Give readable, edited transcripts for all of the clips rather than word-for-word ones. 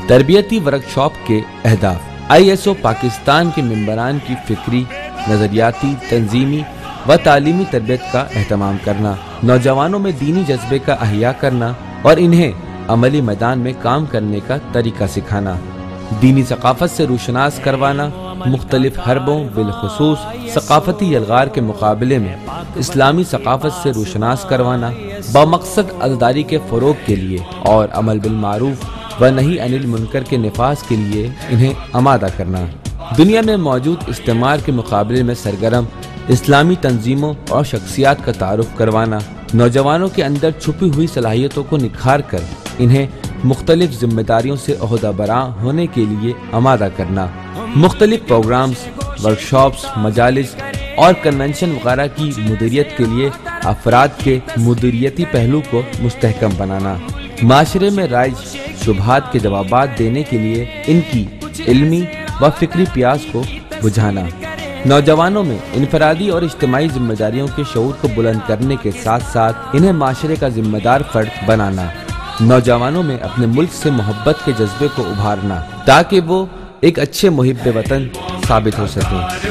तरबियती workshop के अहदाफ ISO Pakistan के मेंबरान की फिक्री, नजरियाती, तंजीमी व तालीमी तरबियत का एहतमाम करना, नौजवानों में दीनी जज्बे का अहिया करना और इन्हें अमली मैदान में काम करने का तरीका सिखाना, दीनी सकाफत से रूशनास करवाना, मुख्तलिफ हरबों बिलखुसूस सकाफती यलगार के मुकाबले में इस्लामी सकाफत से रूशनास करवाना, बमकसद अज़दारी के फ़रोग के लिए और अमल बिल मारूफ व नहीं अनिल मुनकर के निफाज के लिए इन्हें आमादा करना, दुनिया में मौजूद इस्तेमार के मुकाबले में सरगर्म इस्लामी तंजीमों और शख्सियात का तारुफ करवाना, नौजवानों के अंदर छुपी हुई सलाहियतों को निखार कर इन्हें मुख्तलिफ जिम्मेदारियों से ओहदा बरा होने के लिए आमादा करना, मुख्तलिफ प्रोग्राम्स, वर्कशॉप्स, मजालिस और कन्वेंशन वगैरह की मुदीरियत के लिए अफराद के मुदीरियती पहलू को मुस्तहकम बनाना, माशरे में राइज शुबहात के जवाबात देने के लिए इनकी इल्मी व फिक्री प्यास को बुझाना, नौजवानों में इनफरादी और इज्तिमाई जिम्मेदारियों के शऊर को बुलंद करने के साथ साथ इन्हें माशरे का जिम्मेदार फर्द बनाना, नौजवानों में अपने मुल्क से मोहब्बत के जज्बे को उभारना ताकि वो एक अच्छे मुहिब्बे वतन साबित हो सकें।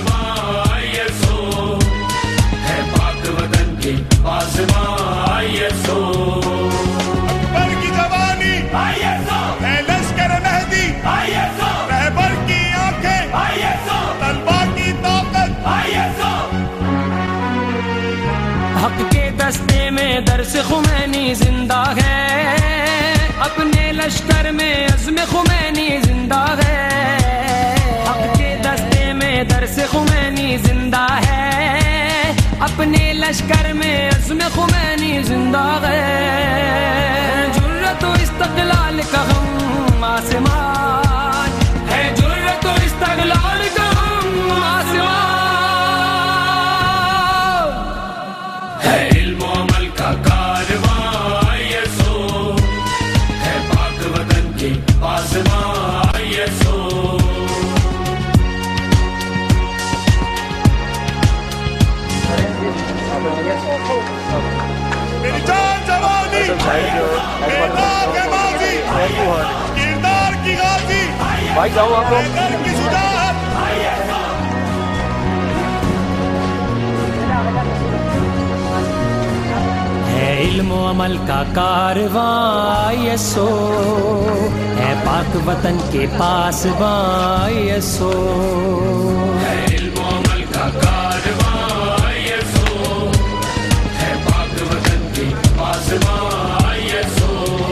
हक के दस्ते में दर्स खुमैनी जिंदा है, अपने लश्कर में अज़्म खुमैनी जिंदा है। हक के दस्ते में दर्स खुमैनी जिंदा है, अपने लश्कर में अज़्म खुमैनी जिंदा है। जुर्रत व इस्तक़लाल का हम आसमान है, जुर्रत व इस्तक़लाल का हम आसमान है। इल्म व अमल का कारवां ISO है, पाक वतन के पासबां ISO। मेरी जान जवानी, बेदाग है माज़ी, किरदार की गाज़ी, भाई जाओ आप लोग की सुजात। है इल्म व अमल का कारवां ISO है, पाक वतन के पासबां ISO। है इल्म व अमल का कारवां ISO है, पाक वतन के पासबां ISO।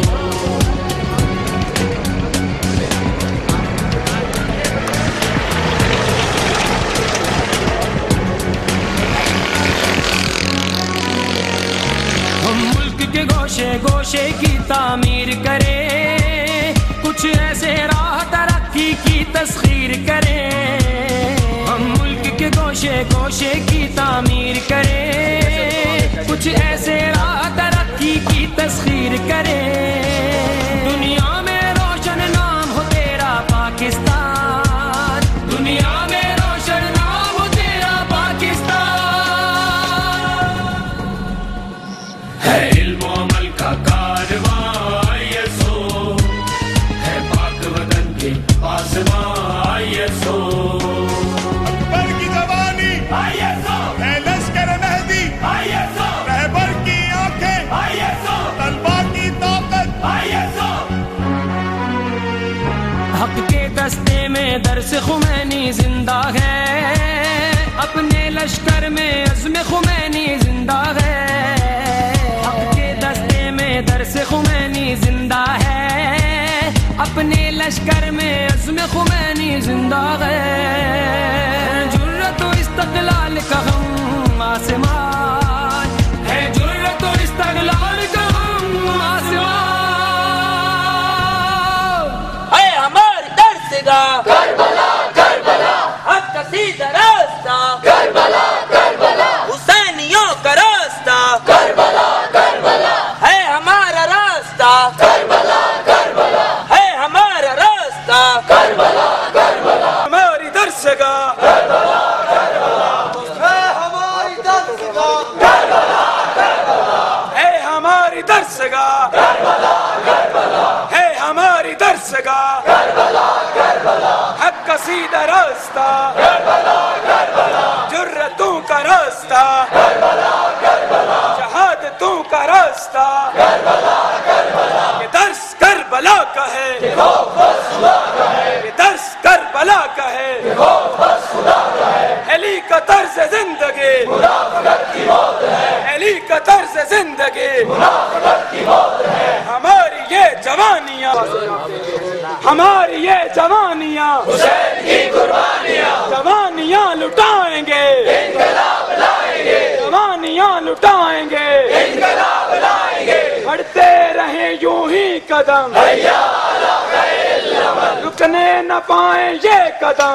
के गोशे गोशे की तामीर करे, कुछ ऐसे राह तरक्की की तस्खीर करे। हम मुल्क के गोशे गोशे की तामीर करे, कुछ ऐसे राह तरक्की की तस्खीर करे। दुनिया में रोशन नाम हो तेरा पाकिस्तान, दुनिया में रोशन नाम हो तेरा पाकिस्तान। है कारवां ISO है, पाक वतन के पासबां ISO। अकबर की जवानी ISO है, लश्कर मेहदी ISO, रहबर की आंखें ISO, तलबा की ताकत ISO। हक के दस्ते में दर्स खुमैनी जिंदा है, अपने लश्कर में अज़्म खुमैनी जिंदा है। दर्स खुमैनी जिंदा है, अपने लश्कर में अज़्म खुमैनी जिंदा है। जुर्रत व इस्तक़लाल का हम आसमान है, जुर्रत व इस्तक़लाल का हम आसमान है। हमारी दर्सगाह करबला करबला, हक का सीधा रास्ता करबला करबला, हुसैनियों का रास्ता करबला करबला है। हमारा रास्ता करबला करबला है, हमारा रास्ता करबला करबला। हमारी दर्सगाह करबला करबला है, हमारी दर्सगाह करबला करबला है, हमारी दर्सगाह करबला करबला है, हमारी दर्सगाह। का रास्ता ये दर्स करबला का है, ये दर्स करबला का है। अली का तर्ज जिंदगी अली का तर्ज जिंदगी हमारी ये जवानियाँ हमारी ये जवानियाँ जवानियाँ लुटाएंगे जवानियाँ लुटाएंगे बढ़ते रहे यूं ही कदम रुकने न पाए ये कदम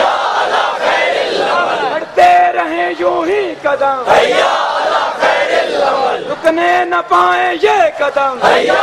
बढ़ते रहे यूं ही कदम रुकने न पाए ये कदम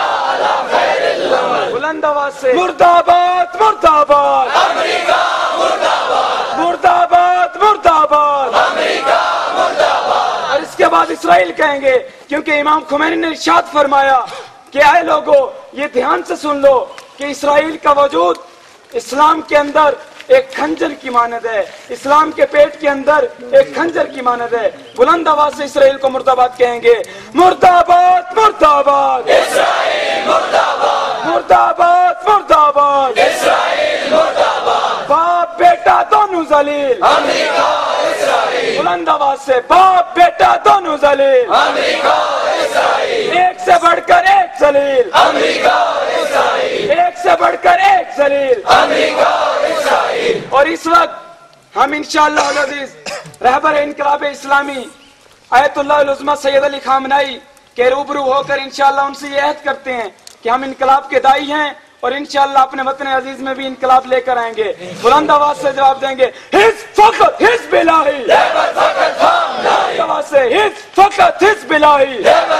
बुलंद आवाज से मुर्दाबाद मुर्दाबाद अमेरिका मुर्दाबाद मुर्दाबाद मुर्दाबाद अमेरिका मुर्दाबाद। और इसके बाद इसराइल कहेंगे, क्योंकि इमाम खुमैनी ने इरशाद फरमाया कि आए लोगों ये ध्यान से सुन लो कि इसराइल का वजूद इस्लाम के अंदर एक खंजर की मानद है, इस्लाम के पेट के अंदर एक खंजर की मानद है। बुलंद आवाज से इसराइल को मुर्दाबाद कहेंगे, मुर्दाबाद मुर्दाबाद इस्राइल मुर्दाबाद मुर्दाबाद मुर्दाबाद इस्राइल मुर्दाबाद। बाप बेटा दोनों जलील अमेरिका इस्राइल। बुलंद आवाज से बाप बेटा दोनों जलील अमेरिका इस्राइल। एक से बढ़कर एक जलील अमेरिका इस्राइल। एक से बढ़कर एक जलील अमेरिका इस्राइल। और इस वक्त हम इंशाअल्लाह अज़ीज रहबर इनकलाब इस्लामी आयतुल्लाह उज़्मा सैयद अली खामनाई के रूबरू होकर इंशाअल्लाह उनसे ये अहद करते हैं कि हम इनकलाब के दाई हैं और इंशाअल्लाह अपने वतन अजीज में भी इनकलाब लेकर आएंगे। बुलंद आवाज से जवाब देंगे, हिज़्ब हिज़्बिल्लाही आवाज से हिज़्बिल्लाही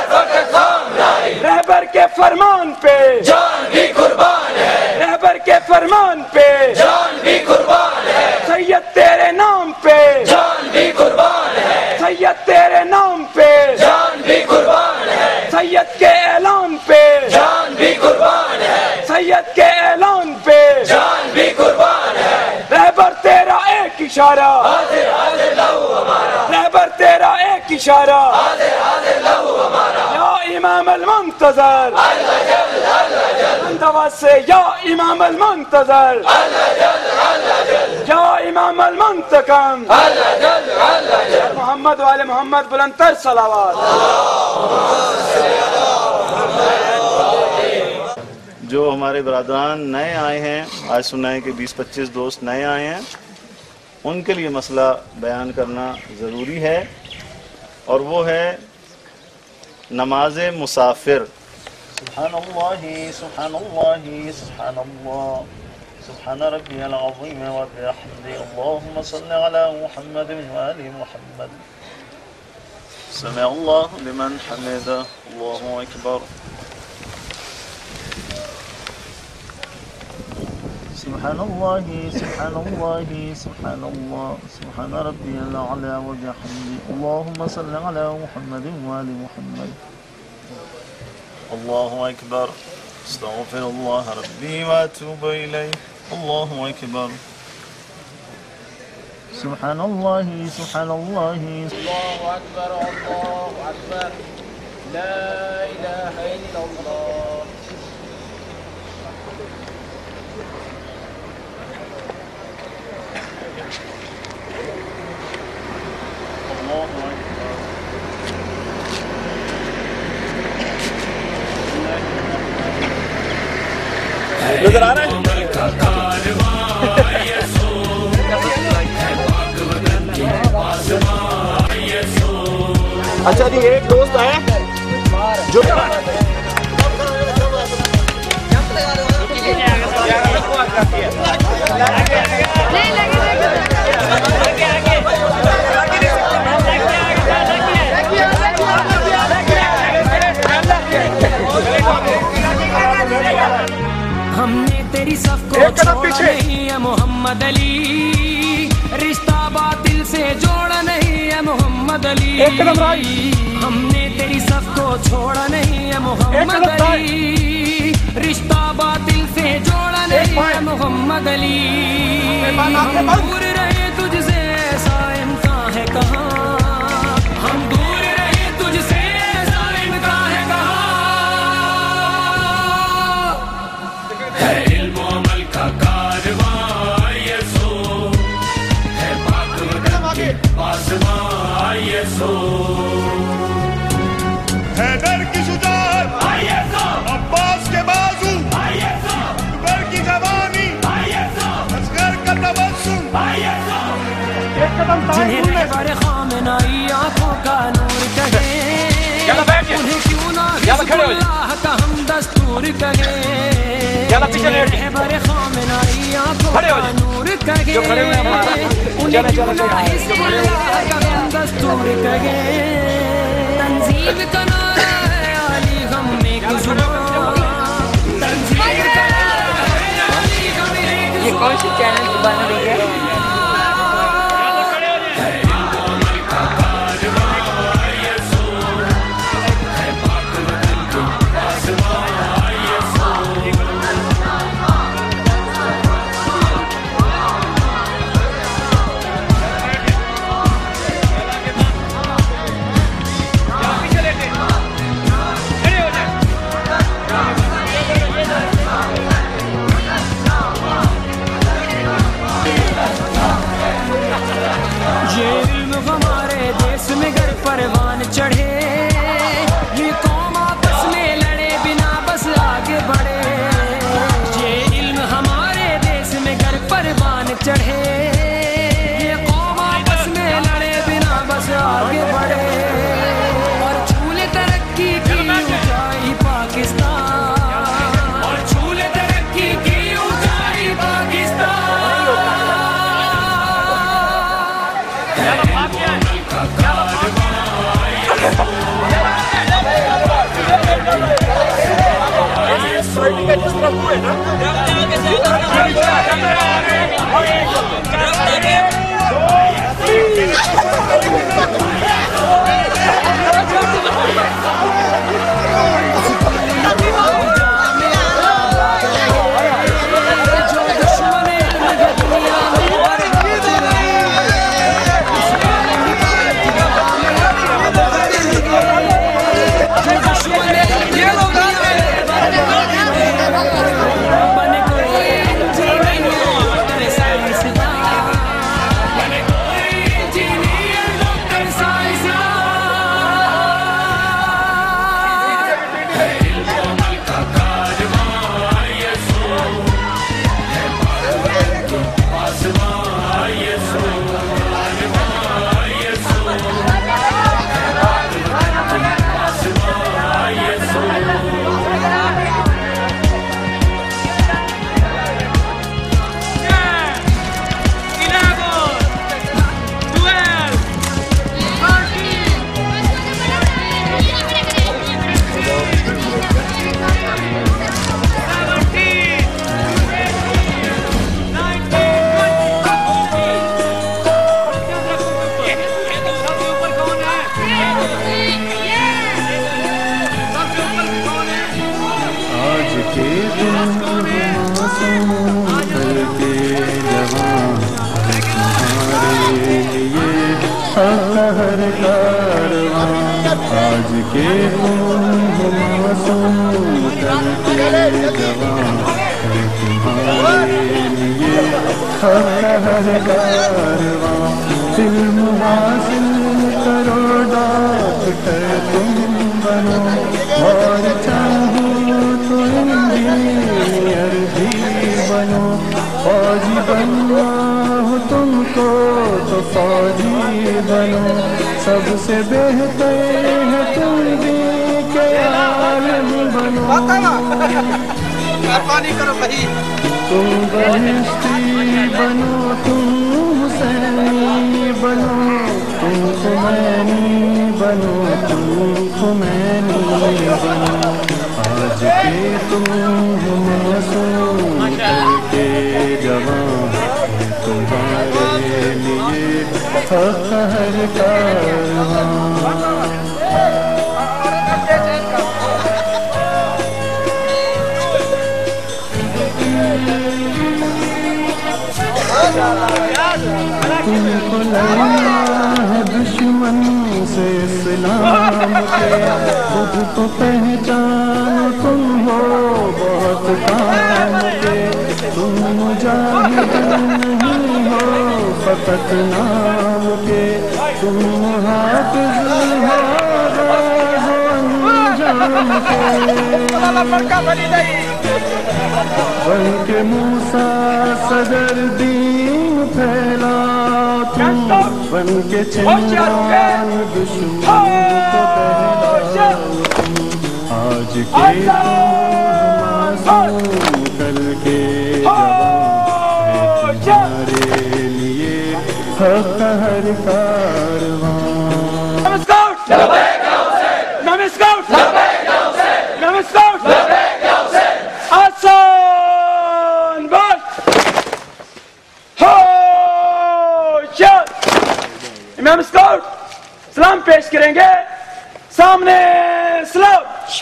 रहबर के फरमान पे जान भी कुर्बान है, रहबर के फरमान पे जान भी कुर्बान है। सैयद तेरे नाम पे जान भी कुर्बान है, सैयद तेरे नाम पे जान भी कुर्बान है। सैयद के ऐलान पे जान भी कुर्बान है, सैयद के ऐलान पे जान भी कुर्बान है। रहबर तेरा एक इशारा हाज़िर हाज़िर लहू हमारा, रहबर तेरा एक इशारा हाज़िर हाज़िर लहू हमारा। या इमाम अल-मुंतज़र अल्लाह जल अल्लाह जल। आवाज से या इमाम अल-मुंतज़र अल्लाह जल अल्लाह जल। या इमाम अल-मुंतकम अल्लाह जल अल्लाह जल। मोहम्मद वाले मोहम्मद बुलंदतर सलावत। जो हमारे बरादरान नए आए हैं, आज सुना है कि 20-25 दोस्त नए आए हैं, उनके लिए मसला बयान करना ज़रूरी है और वो है नमाज मुसाफिर। सुब्हानल्लाहि सुब्हानल्लाहि सुब्हानल्लाह सुब्हान रब्बियल अज़ीम व बिहम्दिही अल्लाहुम्मा सल्लि अला मुहम्मद व आलि मुहम्मद। समिअल्लाहु लिमन हमिदा अल्लाहु अकबर। सुब्हानल्लाहि सुब्हानल्लाहि सुब्हानल्लाह सुब्हान रब्बियल अला व बिहम्दिही अल्लाहुम्मा सल्लि अला मुहम्मद व आलि मुहम्मद। अल्लाहु अकबर। अस्तगफिरुल्लाह रब्बी व अतूबु इलैह। अल्लाहु अकबर। सुब्हानल्लाहि सुब्हानल्लाहि अल्लाहु अकबर अल्लाहु अकबर ला इलाहा इल्लल्लाह। नजर आ रहा है? अच्छा जी, एक दोस्त आया जो हमने तेरी सफ को छोड़ा नहीं है मोहम्मद अली, रिश्ता बातिल से जोड़ा नहीं है मोहम्मद अली। हमने तेरी सफ को छोड़ा नहीं है मोहम्मद अली, रिश्ता बातिल से जोड़ा नहीं है मोहम्मद अली। हम दूर रहे तुझसे ऐसा इम्कान है कहाँ, हम दूर रहे तुझसे ऐसा इम्कान हैदर की शुजाअत, अब्बास के बाजू, जुबैर की जवानी, असगर का तबस्सुम, जिन्हें रहबर खामनाई आंखों का नूर कहे, उन्हें क्यों ना हिज़्बुल्लाह का हम दस्तूर कहे। रहबर खामनाई आंखों का नूर कहे, उन्हें क्यों ना हिज़्बुल्लाह का हम दस्तूर कहे। तंजीम का नारा है अली गम में एक ज़ुबान, तंजीम का नारा है अली गम में एक ज़ुबान। ये कौन सी चैनल की बन रही है? परवान चढ़े, ये कौम आपस में लड़े बिना बस आगे बढ़े। ये इल्म हमारे देश में घर परवान चढ़े, ये कौम आपस में लड़े बिना बस आगे बढ़े। और छूले तरक्की की ऊंचाई पाकिस्तान, और छूले तरक्की की ऊंचाई पाकिस्तान। हर कारवां आज के मासूम करके जवां तुम्हारे लिए हर कारवां इल्म हासिल करो डॉक्टर तुम बनो और चाहो तो इंजीनियर भी बनो फौजी बनना हो तुमको तो फौजी बनो सबसे बेहतर है तुम भी के आलम बनो तुम बहिश्ती बनो तुम हुसैनी बनो तुम खुमैनी बनो तुम खुमैनी बनो आज के तुम मासूम करके जवां तुम्हारे लिए हर कारवां तुमको लड़ना है दुश्मन से इस्लाम के खुद को पहचानो तुम हो बहुत काम के तुम मुजाहिद नहीं हो फकत नाम के तुम हाफिज़ हो बन के मूसा सदर दीन फैला तुम, बन के चिंगान दुश्मन को बहला तुम। आज के तुम मासूम कल के जवान, तुम्हारे लिए हक हर कारवां। नमस्कार नमस्कार नमस्कार आसान बात हो चल। इमाम स्काउट सलाम पेश करेंगे। सामने सलाम।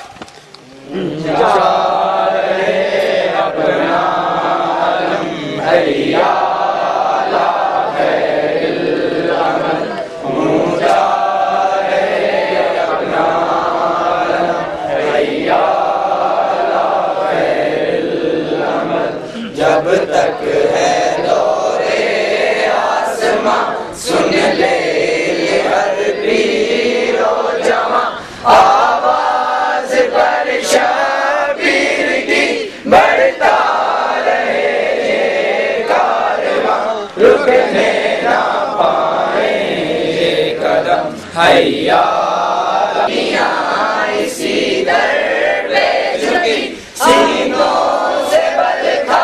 जब तक है दौरे आसमां, सुन ले हर पीरो जवां, आवाज पर शबीर की बढ़ता रहे ये कारवां, रुकने ना पाए ये कदम। हैया इसी दर पे झुकी, सीनों से बल खा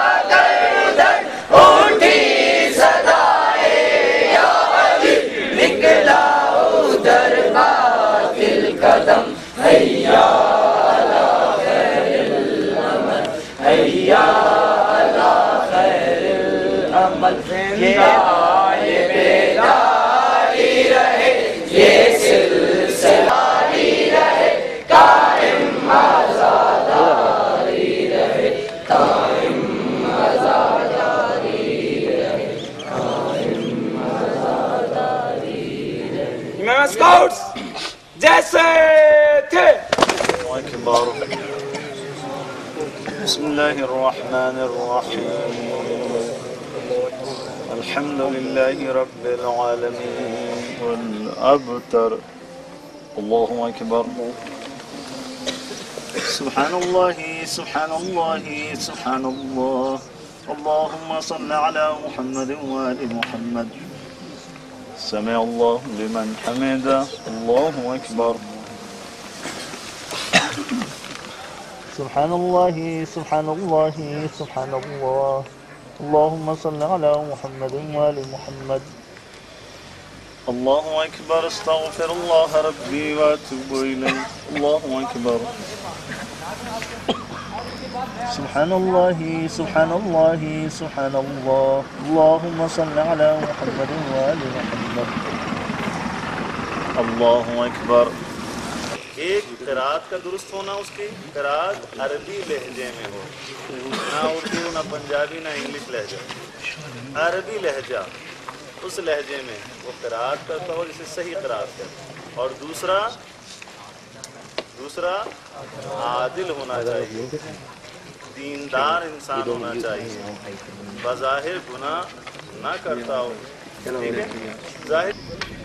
कदम। हैया अला खैरिल अमल, हैया अला खैरिल अमल। ये बेदारी रहे, ये सिलसिला रहे, कायम आज़ादारी रहे, कायम आज़ादारी रहे, कायम आज़ादारी रहे। इमाम स्काउट्स जैसे थे। बिस्मिल्लाहिर्रहमानिर्रहीम। अल्हम्दुलिल्लाहि रब्बिल आलमीन वल अबतर। अल्लाहु अकबर। सुब्हानल्लाहि सुब्हानल्लाहि सुब्हानल्लाह। अल्लाहुम्मा सल्लि अला मुहम्मद व आलि मुहम्मद। समिअ अल्लाहु लिमन हमिदा। अल्लाहु अकबर। सुब्हानल्लाहि सुब्हानल्लाहि सुब्हानल्लाह। अल्लाहुम्मा सल्लि अला मुहम्मद व आलि मुहम्मद। अल्लाहु अकबर। अस्तगफिरुल्लाह रब्बी व अतूबु इलैह। अल्लाहु अकबर। सुब्हानल्लाहि सुब्हानल्लाहि सुब्हानल्लाह। अल्लाहुम्मा सल्लि अला मुहम्मद व आलि मुहम्मद। अल्लाहु अकबर। एक क़िराअत का दुरुस्त होना, उसकी क़िराअत अरबी लहजे में हो, ना उर्दू ना पंजाबी ना इंग्लिश लहजा, अरबी लहजा, उस लहजे में वो क़िराअत करता हो जिसे सही क़िराअत करे। और दूसरा आदिल होना चाहिए, दीनदार इंसान होना चाहिए, बज़ाहिर गुनाह ना करता हो। ठीक है, जाहिर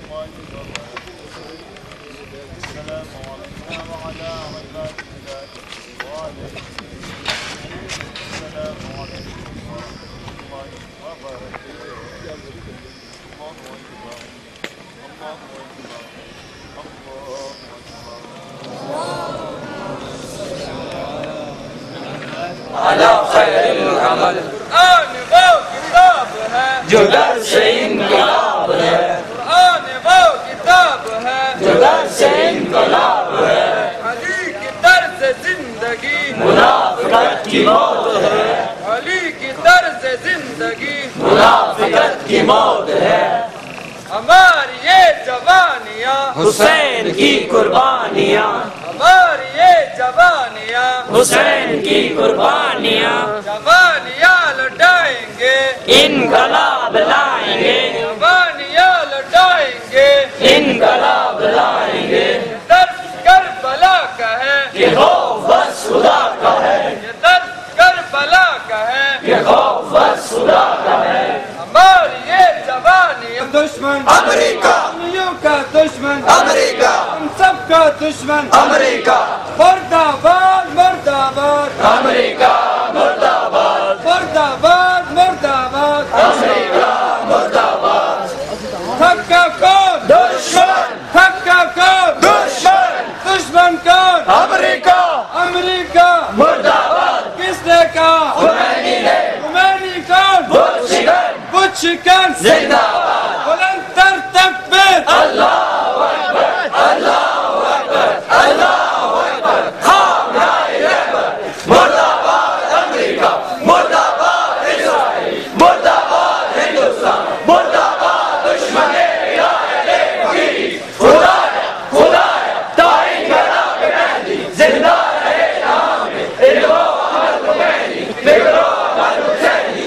अला खैरिल अमल। कुरान वो किताब है जो दर्स इनकलाब है, कुरान वो किताब है जो दर्स इनकलाब है। अली की तर्ज जिंदगी मुनाफिकत की मौत है, अली की तर्ज जिंदगी मुनाफिकत की मौत है। हमारी ये जवानियाँ हुसैन की कुर्बानियाँ, हमारी ये जवानियाँ हुसैन की कुर्बानियाँ। जवानियाँ लौटाएंगे इनकलाब लाएंगे, जवानियाँ लौटाएंगे इनकलाब लाएंगे। दर्द करबला का है ये खौफ बस खुदा का है, ये दर्द करबला का है ये खौफ बस खुदा का है। हमारी ये जवानी दुश्मन अमेरिका, दुनिया का दुश्मन अमेरिका, हम सब का दुश्मन अमेरिका मुर्दाबाद मुर्दाबाद अमेरिका मुर्दाबाद मुर्दाबाद मुर्दाबाद अमेरिका मुर्दाबाद थक्का कौन दुश्मन थक्का कौन दुश्मन दुश्मन कौन अमेरिका अमेरिका मुर्दाबाद किसने कहा खुमैनी ने खुमैनी कौन बुश चिकन जिंदाबाद बुलंदतर तकबीर अल्लाहू अकबर अल्लाहू अकबर अल्लाहू अकबर खामनाए रहबर मुर्दाबाद अमेरिका मुर्दाबाद इस्राइल मुर्दाबाद हिंदुस्तान मुर्दाबाद दुश्मन इरादे फकीर खुदाया खुदाया ताईन करा के मेहदी जिंदा रहे नाम इल्मो अमल खुमैनी फिक्रो अमल हुसैनी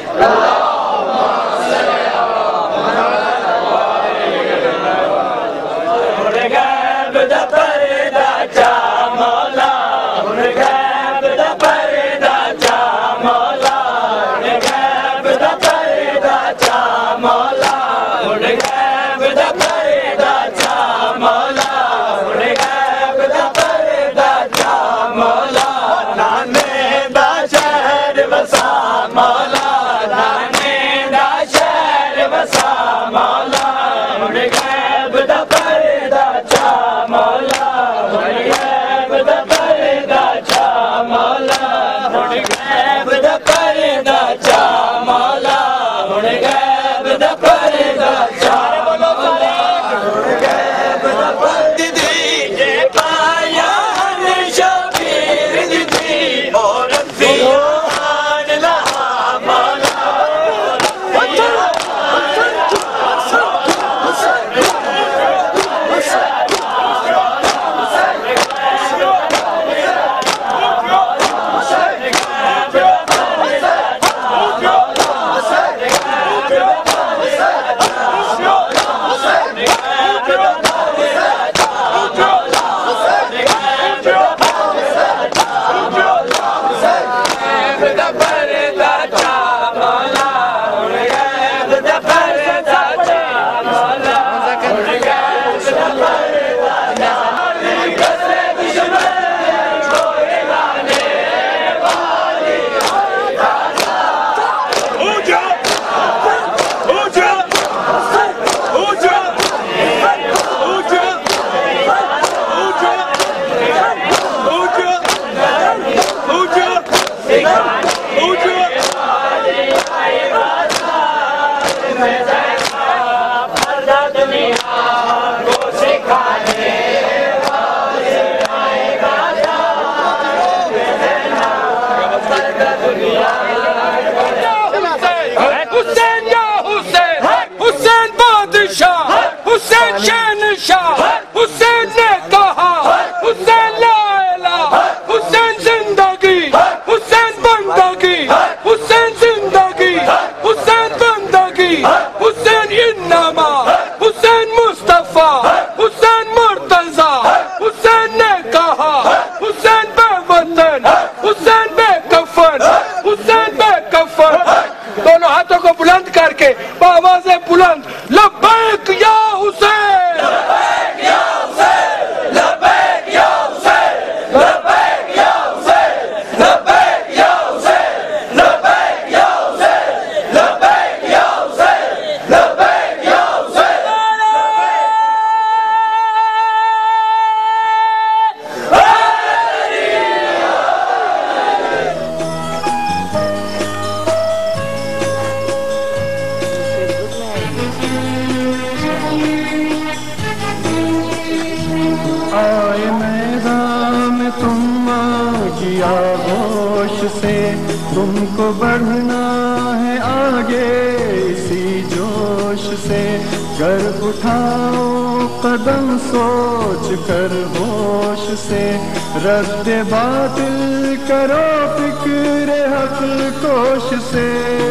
तुमको बढ़ना है आगे इसी जोश से, कर उठाओ कदम सोच कर होश से, रद्द बातिल करो फिक्र हक कोश से।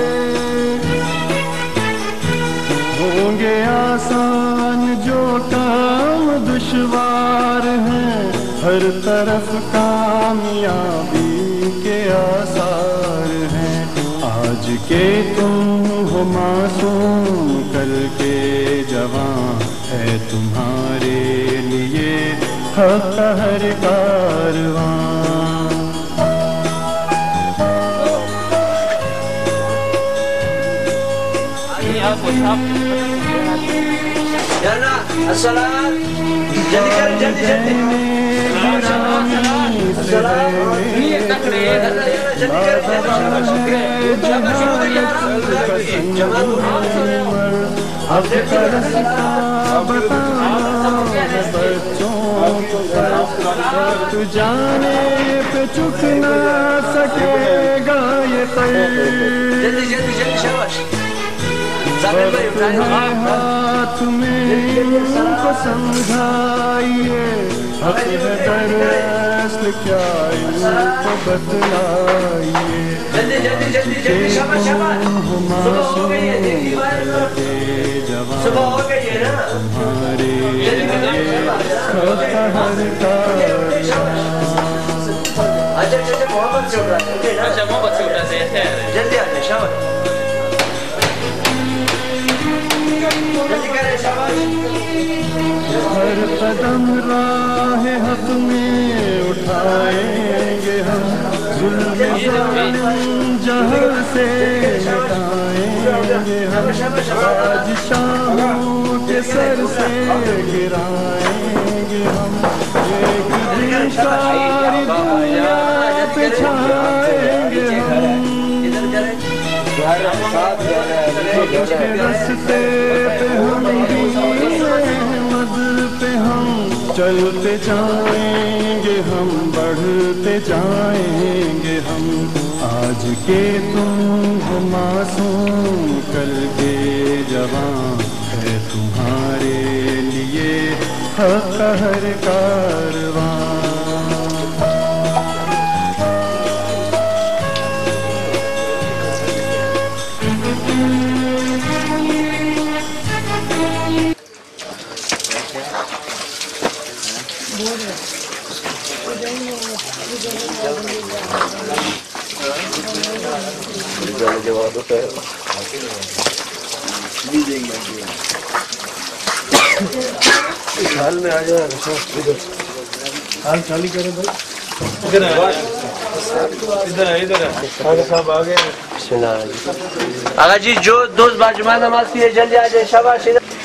होंगे आसान जो काम दुश्वार हैं, हर तरफ कामयाबी के आसार हैं। आज के तुम हो मासूम, कल के जवान है तुम्हारे लिए हक हर कारवां। तू जाने पे चुक ना सकेगा ये हाथ में इनको समझाइए, हक है दरअसल क्या इनको बतलाइए। सुबह हो गई है ना हमारे अच्छा मोहम्मद से उठा अच्छा मोहम्मद से उठा से जल्दी आ जाए शाबाश जल्दी करें शाबाश। हर कदम राह हक में उठाएंगे हम, जुल्म जहाँ से मिटाएंगे हम, बादशाहों के सर से गिराएंगे हम, एक दिन सारी दुनिया पे छाएंगे हम। रास्ते पे हम मद पे हम चलते जाएंगे, हम बढ़ते जाएंगे हम। आज के तुम हो मासूम, कल के जवान है तुम्हारे लिए हक हर कारवां। हाल में आ जाए हाल खाली करें भाई। इधर इधर साहब आ गए। आगा जी जो दोस्त बाजुमा नमाज की है जल्दी आ जाए शाबाश।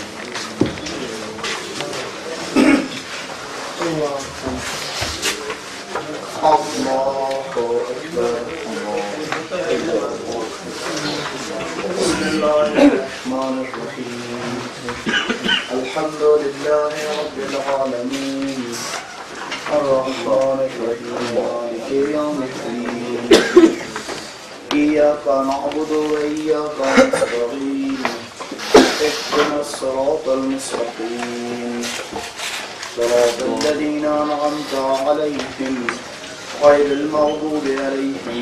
अल्हम्दुलिल्लाह रब्बिल आलमीन अर्रहमान अर्रहीम मालिकि यौमिद्दीन इय्याका नअबुदु व इय्याका नस्तईन इहदिनस सिरातल मुस्तकीम सिरातल लज़ीना अनअमता अलैहिम गैरिल मग़दूबि अलैहिम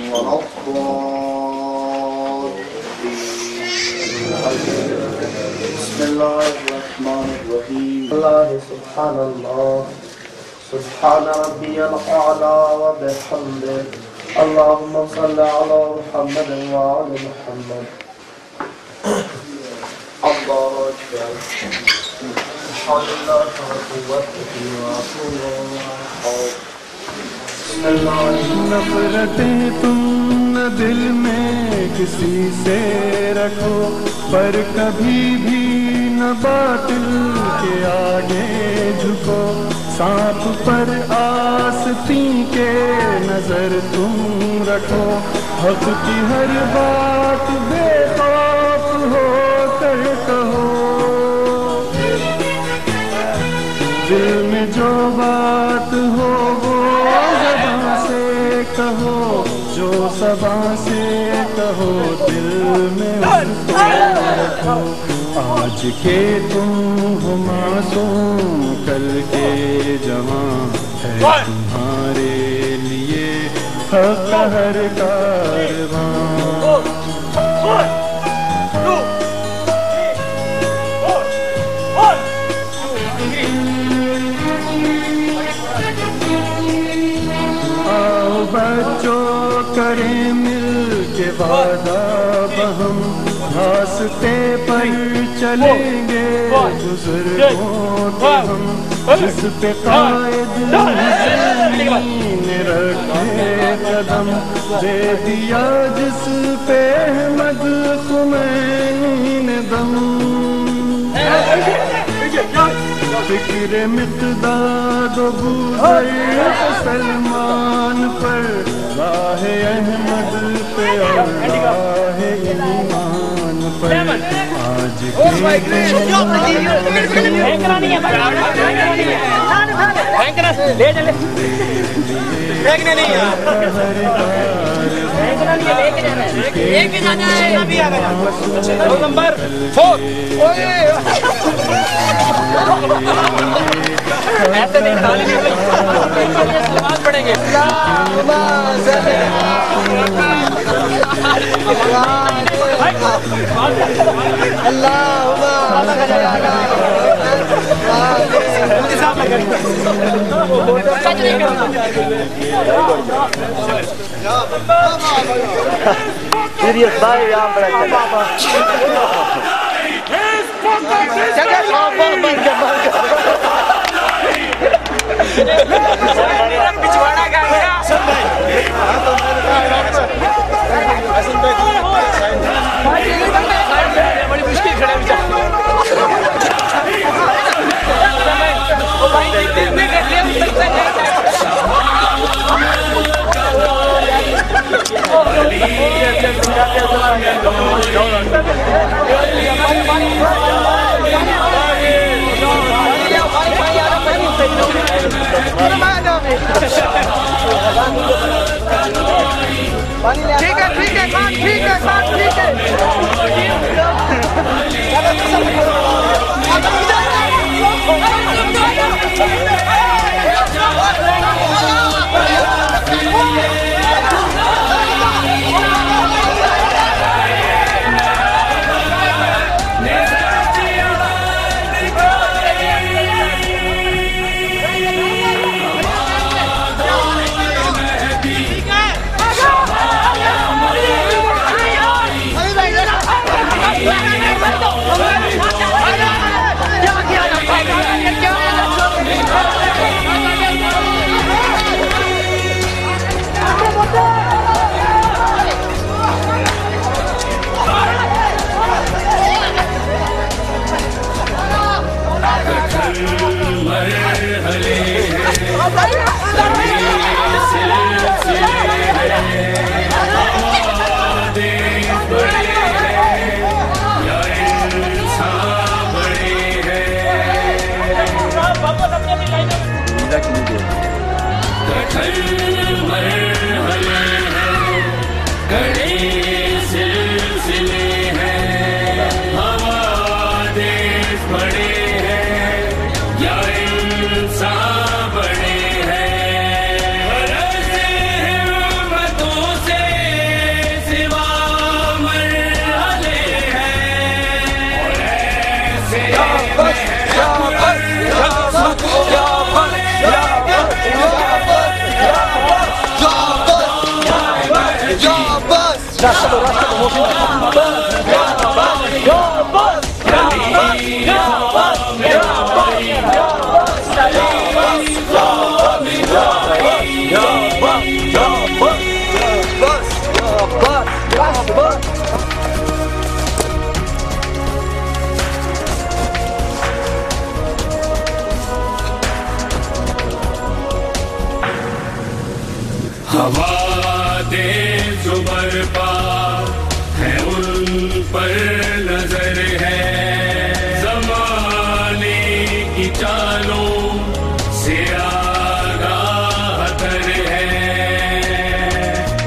वलद्दाल्लीन। बिस्मिल्लाहिर्रहमानिर्रहीम। सुब्हानल्लाह सुब्हान रब्बियल आला व बिहम्दिह। अल्लाहुम्मा सल्लि अला मुहम्मद व आलि मुहम्मद। अल्लाहु अकबर। अल्लाह नफरतें तुम न दिल में किसी से रखो, पर कभी भी न बातिल के आगे झुको। सांप पर आस्तीं के नजर तुम रखो, हक की हर बात बेखौफ हो कर कहो। दिल में जो बात हो वो ज़बां से कहो, जो ज़बां से कहो दिल में उसको रखो। आज के तुम हो मासूम, कल के जवां है तुम्हारे लिए हक हर कारवां। बच्चों करें मिल के वादा बहम, रास्ते पर चलेंगे बुजुर्गों के हम, जिस पे कायद ने रखे कदम, दे दिया जिस पे अहमद खुमैनी ने दम। फिक्र मिक़दाद बूज़र सलमान पर, राह अहमद पे और राह ईमान पर, आज नंबर 4 ऐसे नहीं पड़ेंगे। सीरियस भाई यहाँ बड़ा पिछवाड़ा का बड़ी मुश्किल खड़े ठीक है ठीक है ठीक है ठीक है। हवा दे जुबर पा है उन पर नजर है, ज़माने की चालों से आगाह तर है।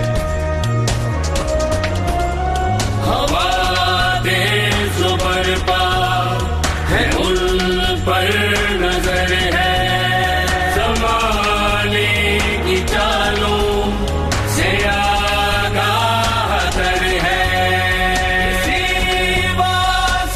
हवा दे जुबर पा है उन पर नजर है, ज़माने की चालों आगाह तर है।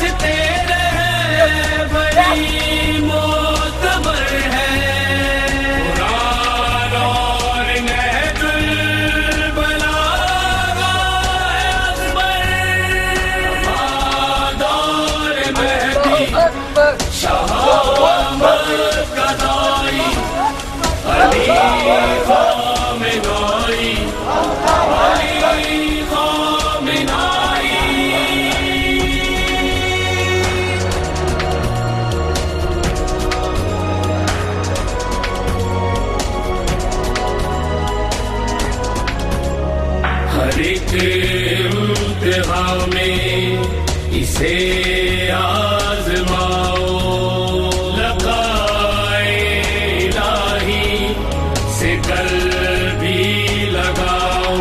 इम्तिहान में इसे आज़माओ, लगाए इलाही से कल्बी लगाओ।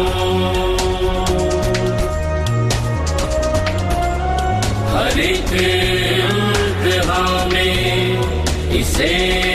हर एक इम्तिहान में इसे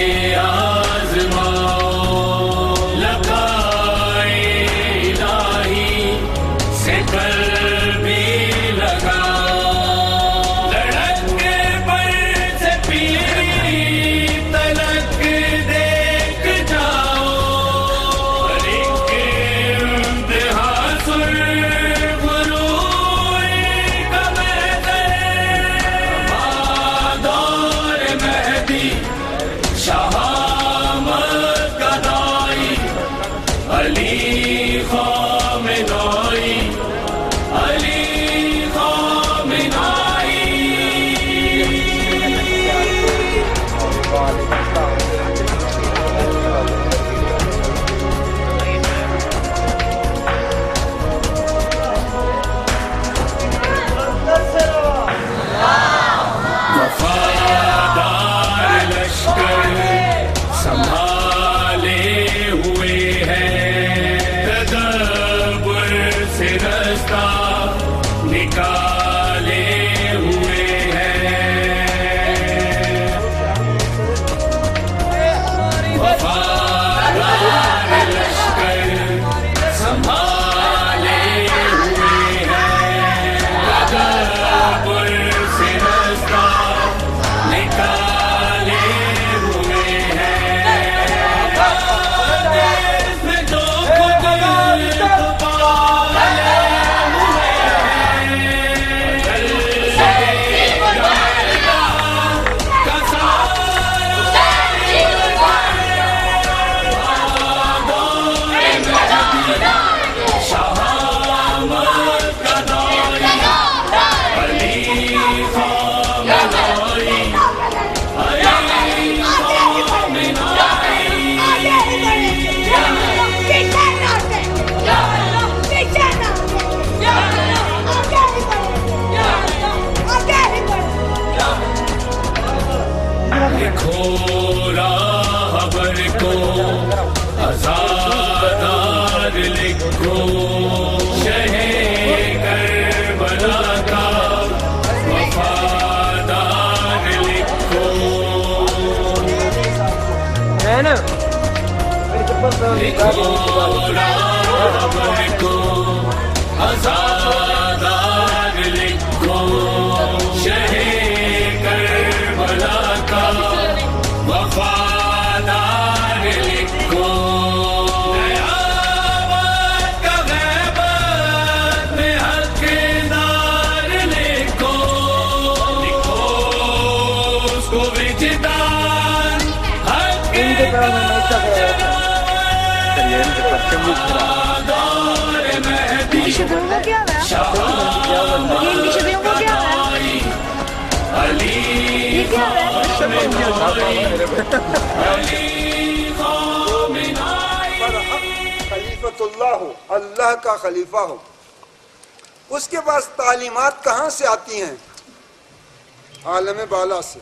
आज़ादार लिखो शहे करबला का, वफादार लिखो क़यामत का ग़ैबत में हक़दार लिखो, लिखो उसको विजदान खलीफतुल्लाह हो, अल्लाह का खलीफा हो, उसके पास तालीमात कहाँ से आती हैं? आलम बाला से।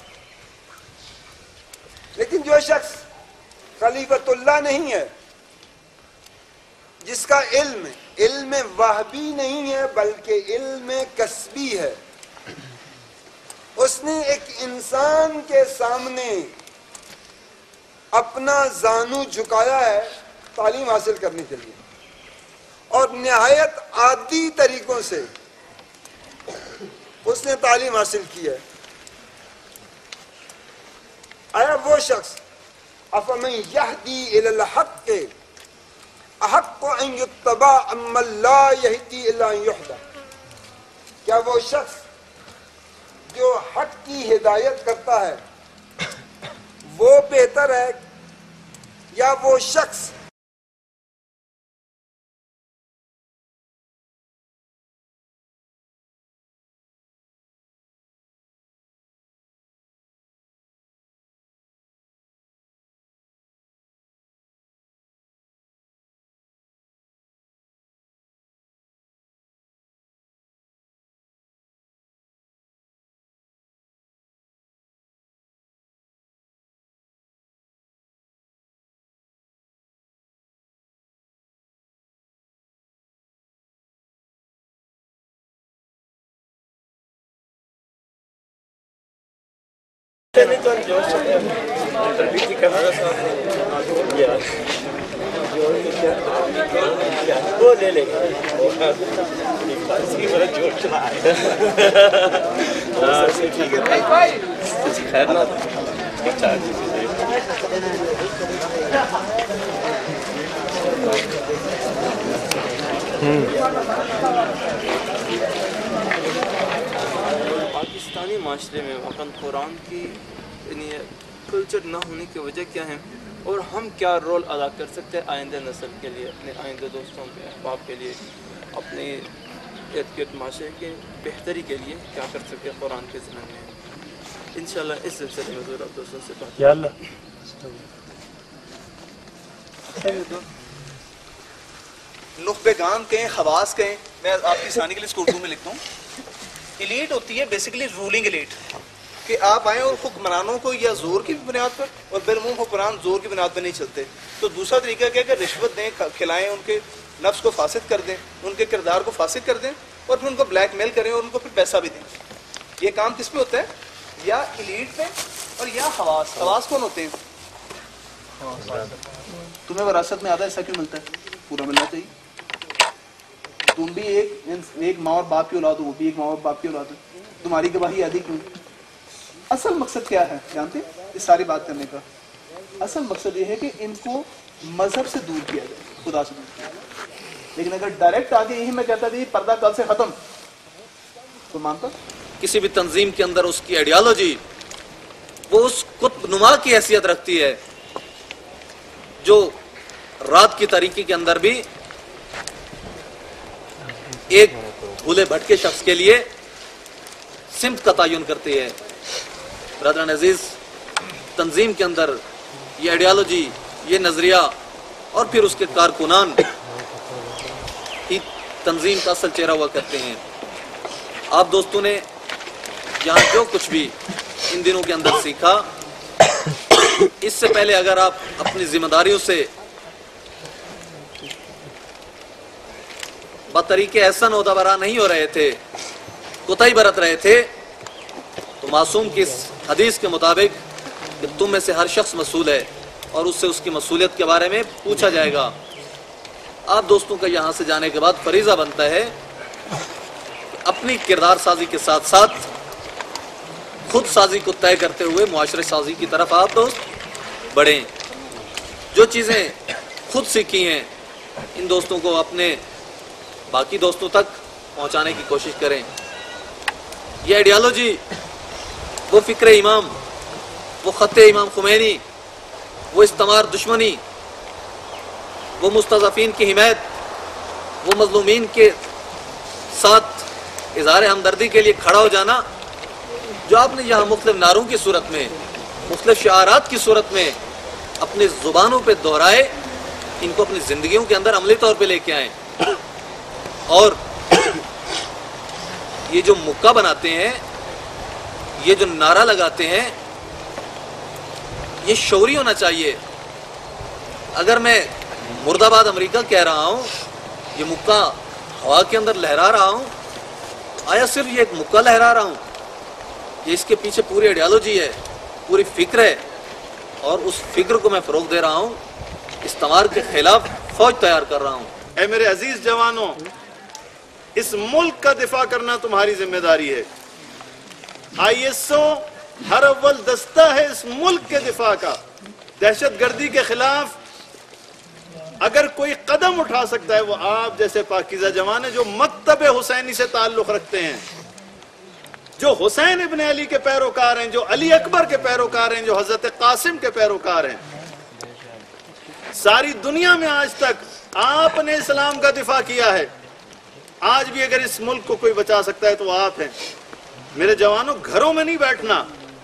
लेकिन जो शख्स खलीफतुल्लाह नहीं है, जिसका इल्म वाहबी नहीं है बल्कि इल्म कसबी है, उसने एक इंसान के सामने अपना जानू झुकाया है तालीम हासिल करने के लिए, और निहायत आदी तरीकों से उसने तालीम हासिल की है। आया वो शख्स अफ़मन यहदी इलल हक़्क़ अहक़्क़ु अन युत्तबा अम्मन ला यहदी इल्ला अन युहदा, क्या वो शख्स जो हक की हिदायत करता है वो बेहतर है या वो शख्स वो ले लेंगे जोर चला ठीक है खैर ना पाकिस्तानी माशरे में वक़्त कुरान की कल्चर ना होने की वजह क्या है और हम क्या रोल अदा कर सकते हैं आइंदा नस्ल के लिए, अपने आइंदा दोस्तों के बाप के लिए, अपने इर्द गिर्द माशरे के बेहतरी के लिए क्या कर सकते हैं कुरान के ज़माने में। इंशाल्लाह इस सिलसिले में ज़रूर आप दोस्तों से बात नुख्बे गाम के खवास के, मैं आपकी आसानी के लिए इसको उर्दू में लिखता हूँ। एलीट होती है बेसिकली रूलिंग एलीट, कि आप आए और हुक्मरानों को या जोर की बुनियाद पर, और बिलमुम हुक्मरान जोर की बुनियाद पर नहीं चलते। तो दूसरा तरीका क्या है कि रिश्वत दें, खिलाएं, उनके नफ्स को फासिद कर दें, उनके किरदार को फासिद कर दें और फिर उनको ब्लैकमेल करें और उनको फिर पैसा भी दें। ये काम किस पे होता है? या एलीट पे और या खवास। खवास कौन होते हैं? तुम्हें विरासत में आधा हिस्सा क्यों मिलता है? पूरा मिलना चाहिए। तुम भी एक माँ और बाप की औलाद हो, वो भी एक माँ और बाप की औलाद है, तुम्हारी गवाही आदि क्यों? असल मकसद क्या है जानते हैं इस सारी बात करने का? असल मकसद ये है कि इनको मजहब से दूर किया जाए, खुदा से दूर किया जाए। लेकिन अगर डायरेक्ट आगे यही मैं कहता था पर्दा कल से खत्म, तो मानता? किसी भी तंजीम के अंदर उसकी आइडियोलॉजी वो उस कुतुबनुमा की हैसियत रखती है जो रात की तारीकी के अंदर भी एक भूले भटके शख्स के लिए सिमत का तयन करती है। ब्रदर अजीज, तंजीम के अंदर ये आइडियोलॉजी, ये नजरिया और फिर उसके कारकुनान ही तंजीम का असल चेहरा हुआ करते हैं। आप दोस्तों ने यहाँ जो कुछ भी इन दिनों के अंदर सीखा, इससे पहले अगर आप अपनी जिम्मेदारियों से बतरीके एहसन ओदाबरा नहीं हो रहे थे, कोताही बरत रहे थे, तो मासूम की इस हदीस के मुताबिक कि तुम में से हर शख्स मसूल है और उससे उसकी मसूलियत के बारे में पूछा जाएगा। आप दोस्तों का यहाँ से जाने के बाद फरीजा बनता है कि अपनी किरदार साजी के साथ साथ खुद साजी को तय करते हुए मुआशरे साजी की तरफ आप दोस्त बढ़ें। जो चीज़ें खुद सीखी हैं इन दोस्तों को अपने बाकी दोस्तों तक पहुँचाने की कोशिश करें। ये आइडियोलॉजी, वो फिक्र इमाम, वो ख़त्ते इमाम खुमैनी, वो इस्तेमार दुश्मनी, वो मुस्तज़फ़ीन की हिमायत, वो मज़लूमीन के साथ इज़हार हमदर्दी के लिए खड़ा हो जाना, जो आपने यहाँ मुख्तलिफ नारों की सूरत में, मुख्तलिफ शिआरात की सूरत में अपनी ज़ुबानों पे दोहराए, इनको अपनी ज़िंदगियों के अंदर अमली तौर पे लेके आए। और ये जो मुक्का बनाते हैं, ये जो नारा लगाते हैं, ये शौरी होना चाहिए। अगर मैं मुर्दाबाद अमेरिका कह रहा हूँ, ये मुक्का हवा के अंदर लहरा रहा हूँ, आया सिर्फ ये एक मुक्का लहरा रहा हूँ? ये इसके पीछे पूरी आइडियोलॉजी है, पूरी फिक्र है, और उस फिक्र को मैं फरोग दे रहा हूँ। इस्तेमार के खिलाफ फौज तैयार कर रहा हूँ। ऐ मेरे अजीज जवानों, इस मुल्क का दिफा करना तुम्हारी जिम्मेदारी है। ISO हर अव्वल दस्ता है इस मुल्क के दिफा का। दहशतगर्दी के खिलाफ अगर कोई कदम उठा सकता है वो आप जैसे पाकीज़ा जवान है जो मकतब हुसैनी से ताल्लुक रखते हैं, जो हुसैन इब्न अली के पैरोकार हैं, जो अली अकबर के पैरोकार हैं, जो हजरत कासिम के पैरोकार हैं। सारी दुनिया में आज तक आपने इस्लाम का दिफा किया है। आज भी अगर इस मुल्क को कोई बचा सकता है तो आप हैं। मेरे जवानों, घरों में नहीं बैठना।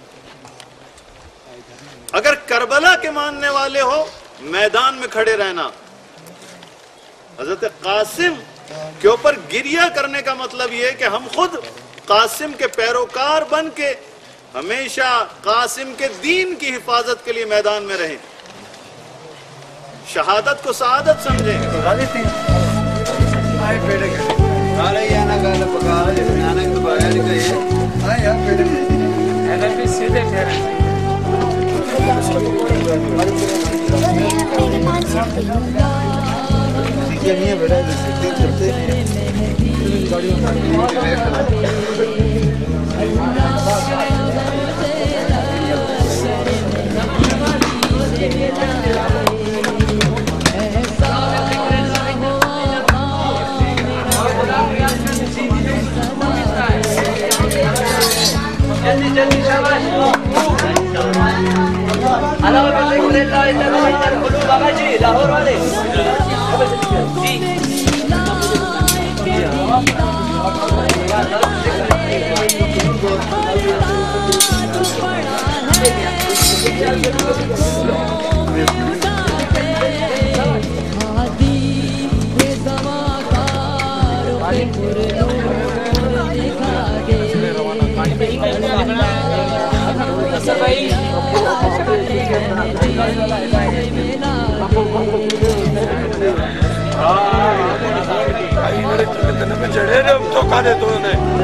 अगर करबला के मानने वाले हो, मैदान में खड़े रहना। हजरत कासिम के ऊपर गिरिया करने का मतलब यह है कि हम खुद कासिम के पैरोकार बन के हमेशा कासिम के दीन की हिफाजत के लिए मैदान में रहें। शहादत को सआदत समझें। लाहौर वाले धोखा दे तूने।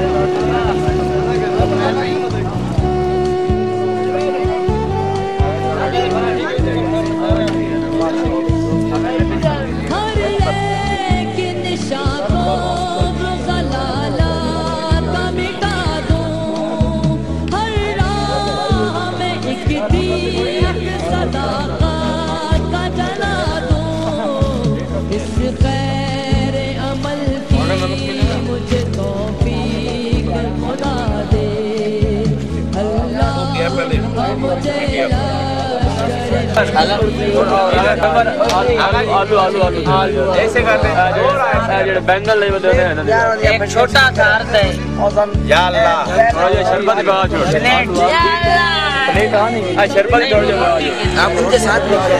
आलू ऐसे करते हैं बैंगल नहीं बदलते हैं। एक छोटा सा अर्थ है या अल्लाह थोड़ा ये शरबत का छोड़ नहीं कहा नहीं शरबत छोड़ दो आप उनके साथ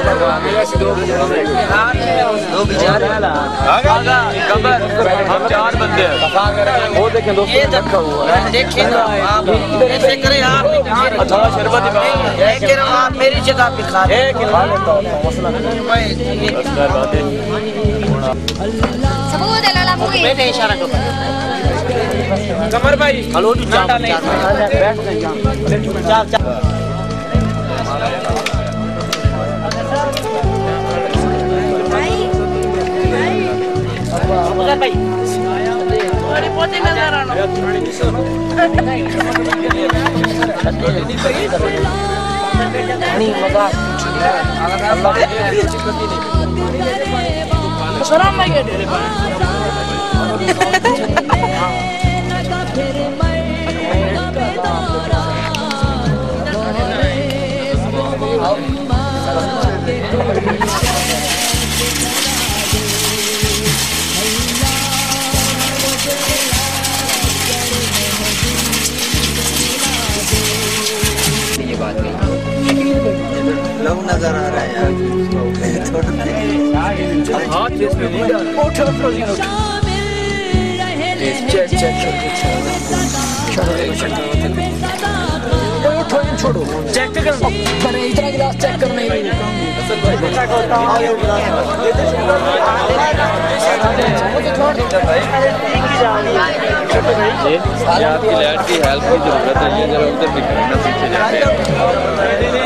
दो बेचारे कमर हम 4 बंदे हैं। वो देखें दोस्तों रखा हुआ है। देखिए ना आप ऐसे करें आप अच्छा शरबत लेकिन आप मेरी जगह पे खा रहे हैं। इशारा करो कमर भाई हेलो भाई थोड़ी पोते नजर आना नहीं मजा सलाम भाई लव नजर आ रहा है यार छोड़ो चेक कर मैंने इतना गिलास चेक कर नहीं आपकी लैंड की हेल्प की जरूरत है। ये जरा उधर दिखाना पीछे जाके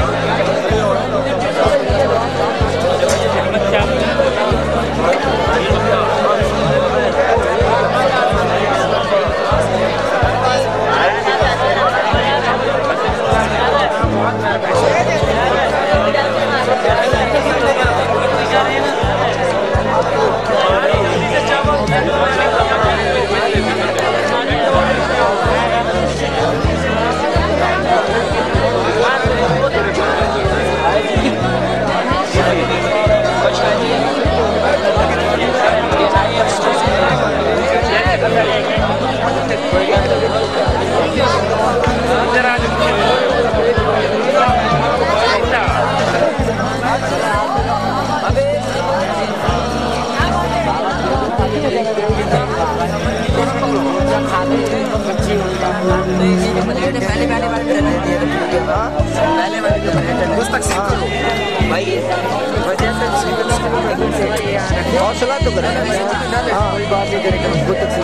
हौसला तो करें, कोई बात नहीं करेगा, खुद तकसीम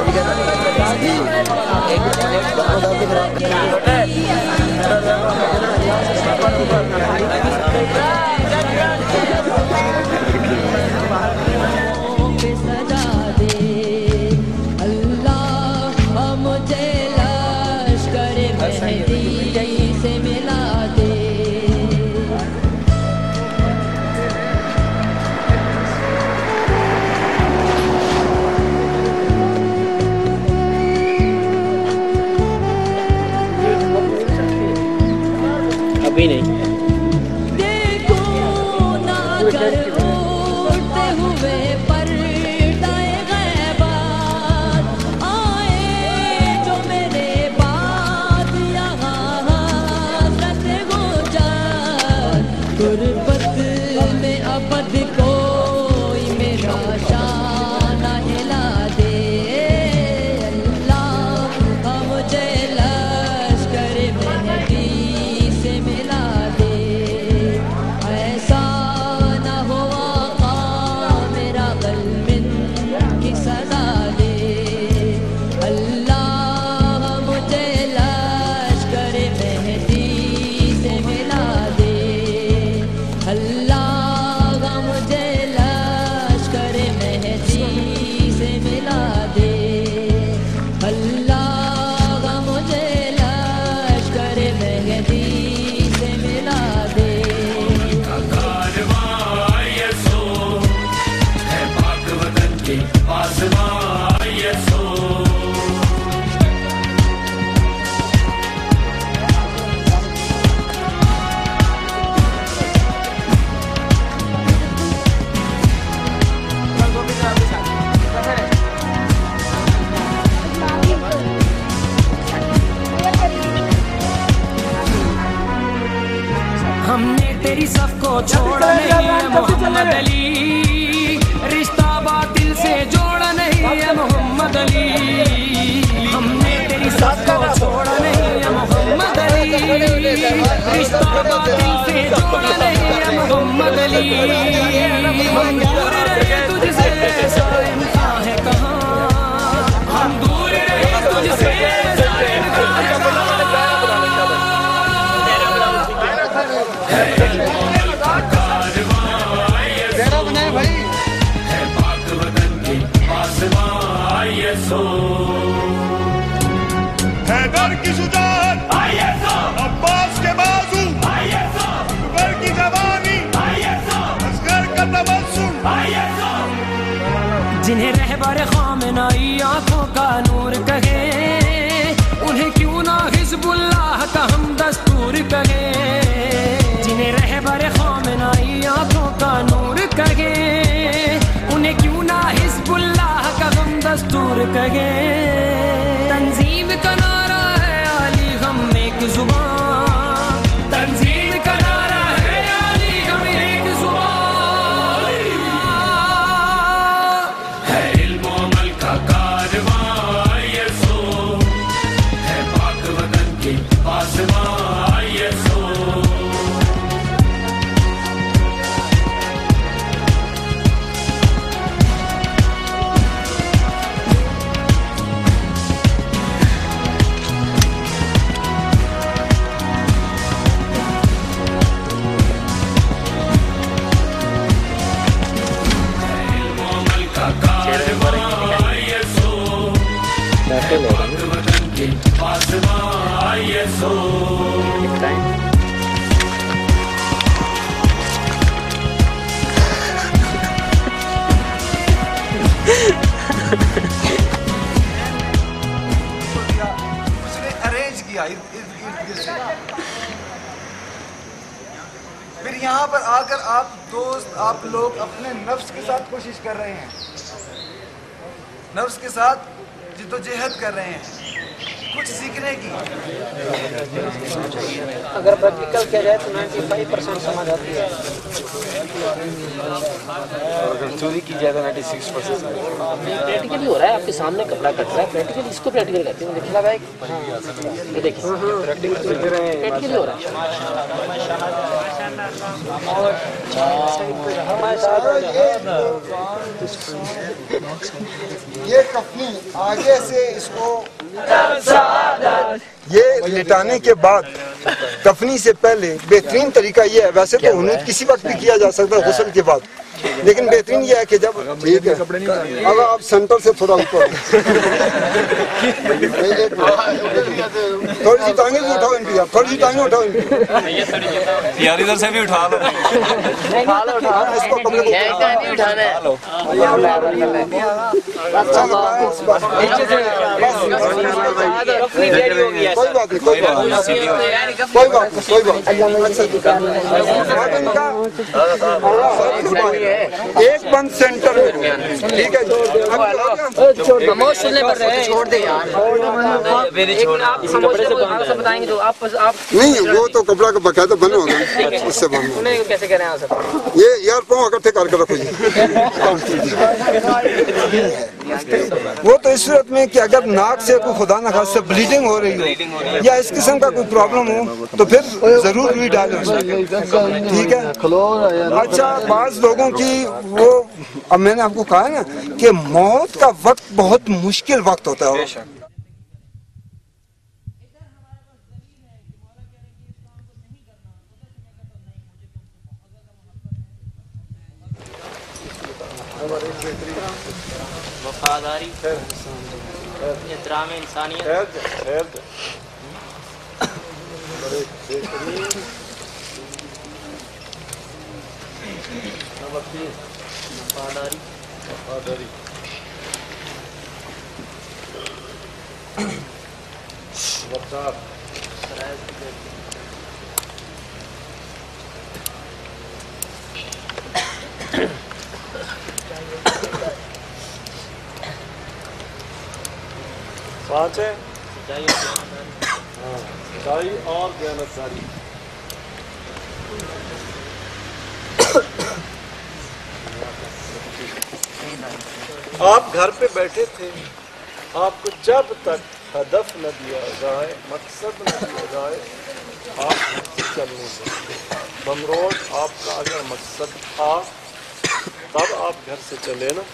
अभी नहीं। देखो ना कर उड़ते हुए पर्दाए गैबात, आए जो मेरे बाद यहाँ हसरत गुजार, गुर्बत में अबद कोई मेरा शान हिला दे। अल्लाह मुझे लश्कर मेहदी से मिला दे, ऐसा न हो आका मेरा गलमिन की सदा दे। अल्लाह मुझे लश्कर मेहदी से मिला दे, अल्लाह मुझे लश्कर मेहदी से मिला दे, अल्लाह मुझे लश्कर मेहदी से मिला दे। कारवां ये सो है पाक वतन के पासवां ये सो। हमने तेरी सफ को छोड़ा नहीं है मोहम्मद अली, रिश्ता बातिल से जोड़ा नहीं है मोहम्मद अली। हमने तेरी सफ को छोड़ा नहीं है मोहम्मद अली, रिश्ता बातिल से जोड़ा नहीं है मोहम्मद अली। हम दूर रहे तुझसे साइन का है कहाँ, हम दूर रहे तुझसे साइन का है कहाँ। हैदर की शुजाअत, अब्बास के बाजू, अकबर की जवानी, असगर का तबस्सुम। जिन्हें रहबर खामनाई आंखों का नूर कहे, उन्हें क्यों ना हिज़्बुल्लाह का हम दस्तूर कहे। जिन्हें रहबर खामनाई आंखों का नूर कहे, उन्हें क्यों ना हिज़्बुल्लाह का हम दस्तूर कहे। तंजीम का नारा है अली हम एक जुबान, तंजीम का नारा है अली हम एक जुबान। है इल्म व अमल का कारवां ये सो, है पाक वतन के पासवां ये सो। उसने अरेंज किया इर्द-गिर्द से। फिर यहाँ पर आकर आप दोस्त, आप लोग अपने नफ्स के साथ कोशिश कर रहे हैं, नफ्स के साथ जिद्दोजहद कर रहे हैं, कुछ सीखने की। अगर प्रैक्टिकल किया जाए तो 95% समझ आती है, और अगर थ्योरी की जाए तो 96%। प्रैक्टिकल ही हो रहा है, आपके सामने कपड़ा कट रहा है, प्रैक्टिकल इसको प्रैक्टिकल कहते हैं। देखिए भाई, ये देखिए प्रैक्टिकल हो रहा है। ये कफनी आगे से इसको ये लिटाने के बाद कफनी से पहले बेहतरीन तरीका ये है, वैसे तो हुनूद किसी वक्त भी किया जा सकता है गुस्ल के बाद, लेकिन बेहतरीन ये है कि जब ठीक है अगर आप सेंटर से थोड़ा ऊपर थोड़ी सी टांगे भी उठाओ इनकी, आप थोड़ी सी टांगे उठाओ इनकी यार, इधर से भी उठा लो, इसको कपड़े को उठाना है। कोई बात नहीं, कोई बात नहीं, कोई बात नहीं, कोई बात नहीं। एक बंद सेंटर में, ठीक है, छोड़ दे यार, बताएंगे तो आप नहीं, वो तो कपड़ा का बकायदा बना होगा, उससे बनना। कैसे करें आप? ये यार पाँव इकट्ठे करके रखो जी। वो तो इस सूरत में कि अगर नाक से कोई खुदा न खास्ता ब्लीडिंग हो रही हो या इस किस्म का कोई प्रॉब्लम हो तो फिर जरूर रुई डालें, ठीक है। अच्छा, बाज लोगों की वो, अब मैंने आपको कहा ना कि मौत का वक्त बहुत मुश्किल वक्त होता है। वफादारी, एहतराम इंसानियत, वफादारी, वफादार, पाँच है सच्चाई और ज्ञानसारी। आप घर पे बैठे थे, आपको जब तक हदफ न दिया जाए, मकसद न दिया जाए, आप चल नहीं सकते। बमरोड आपका अगर मकसद था तब आप घर से चले ना,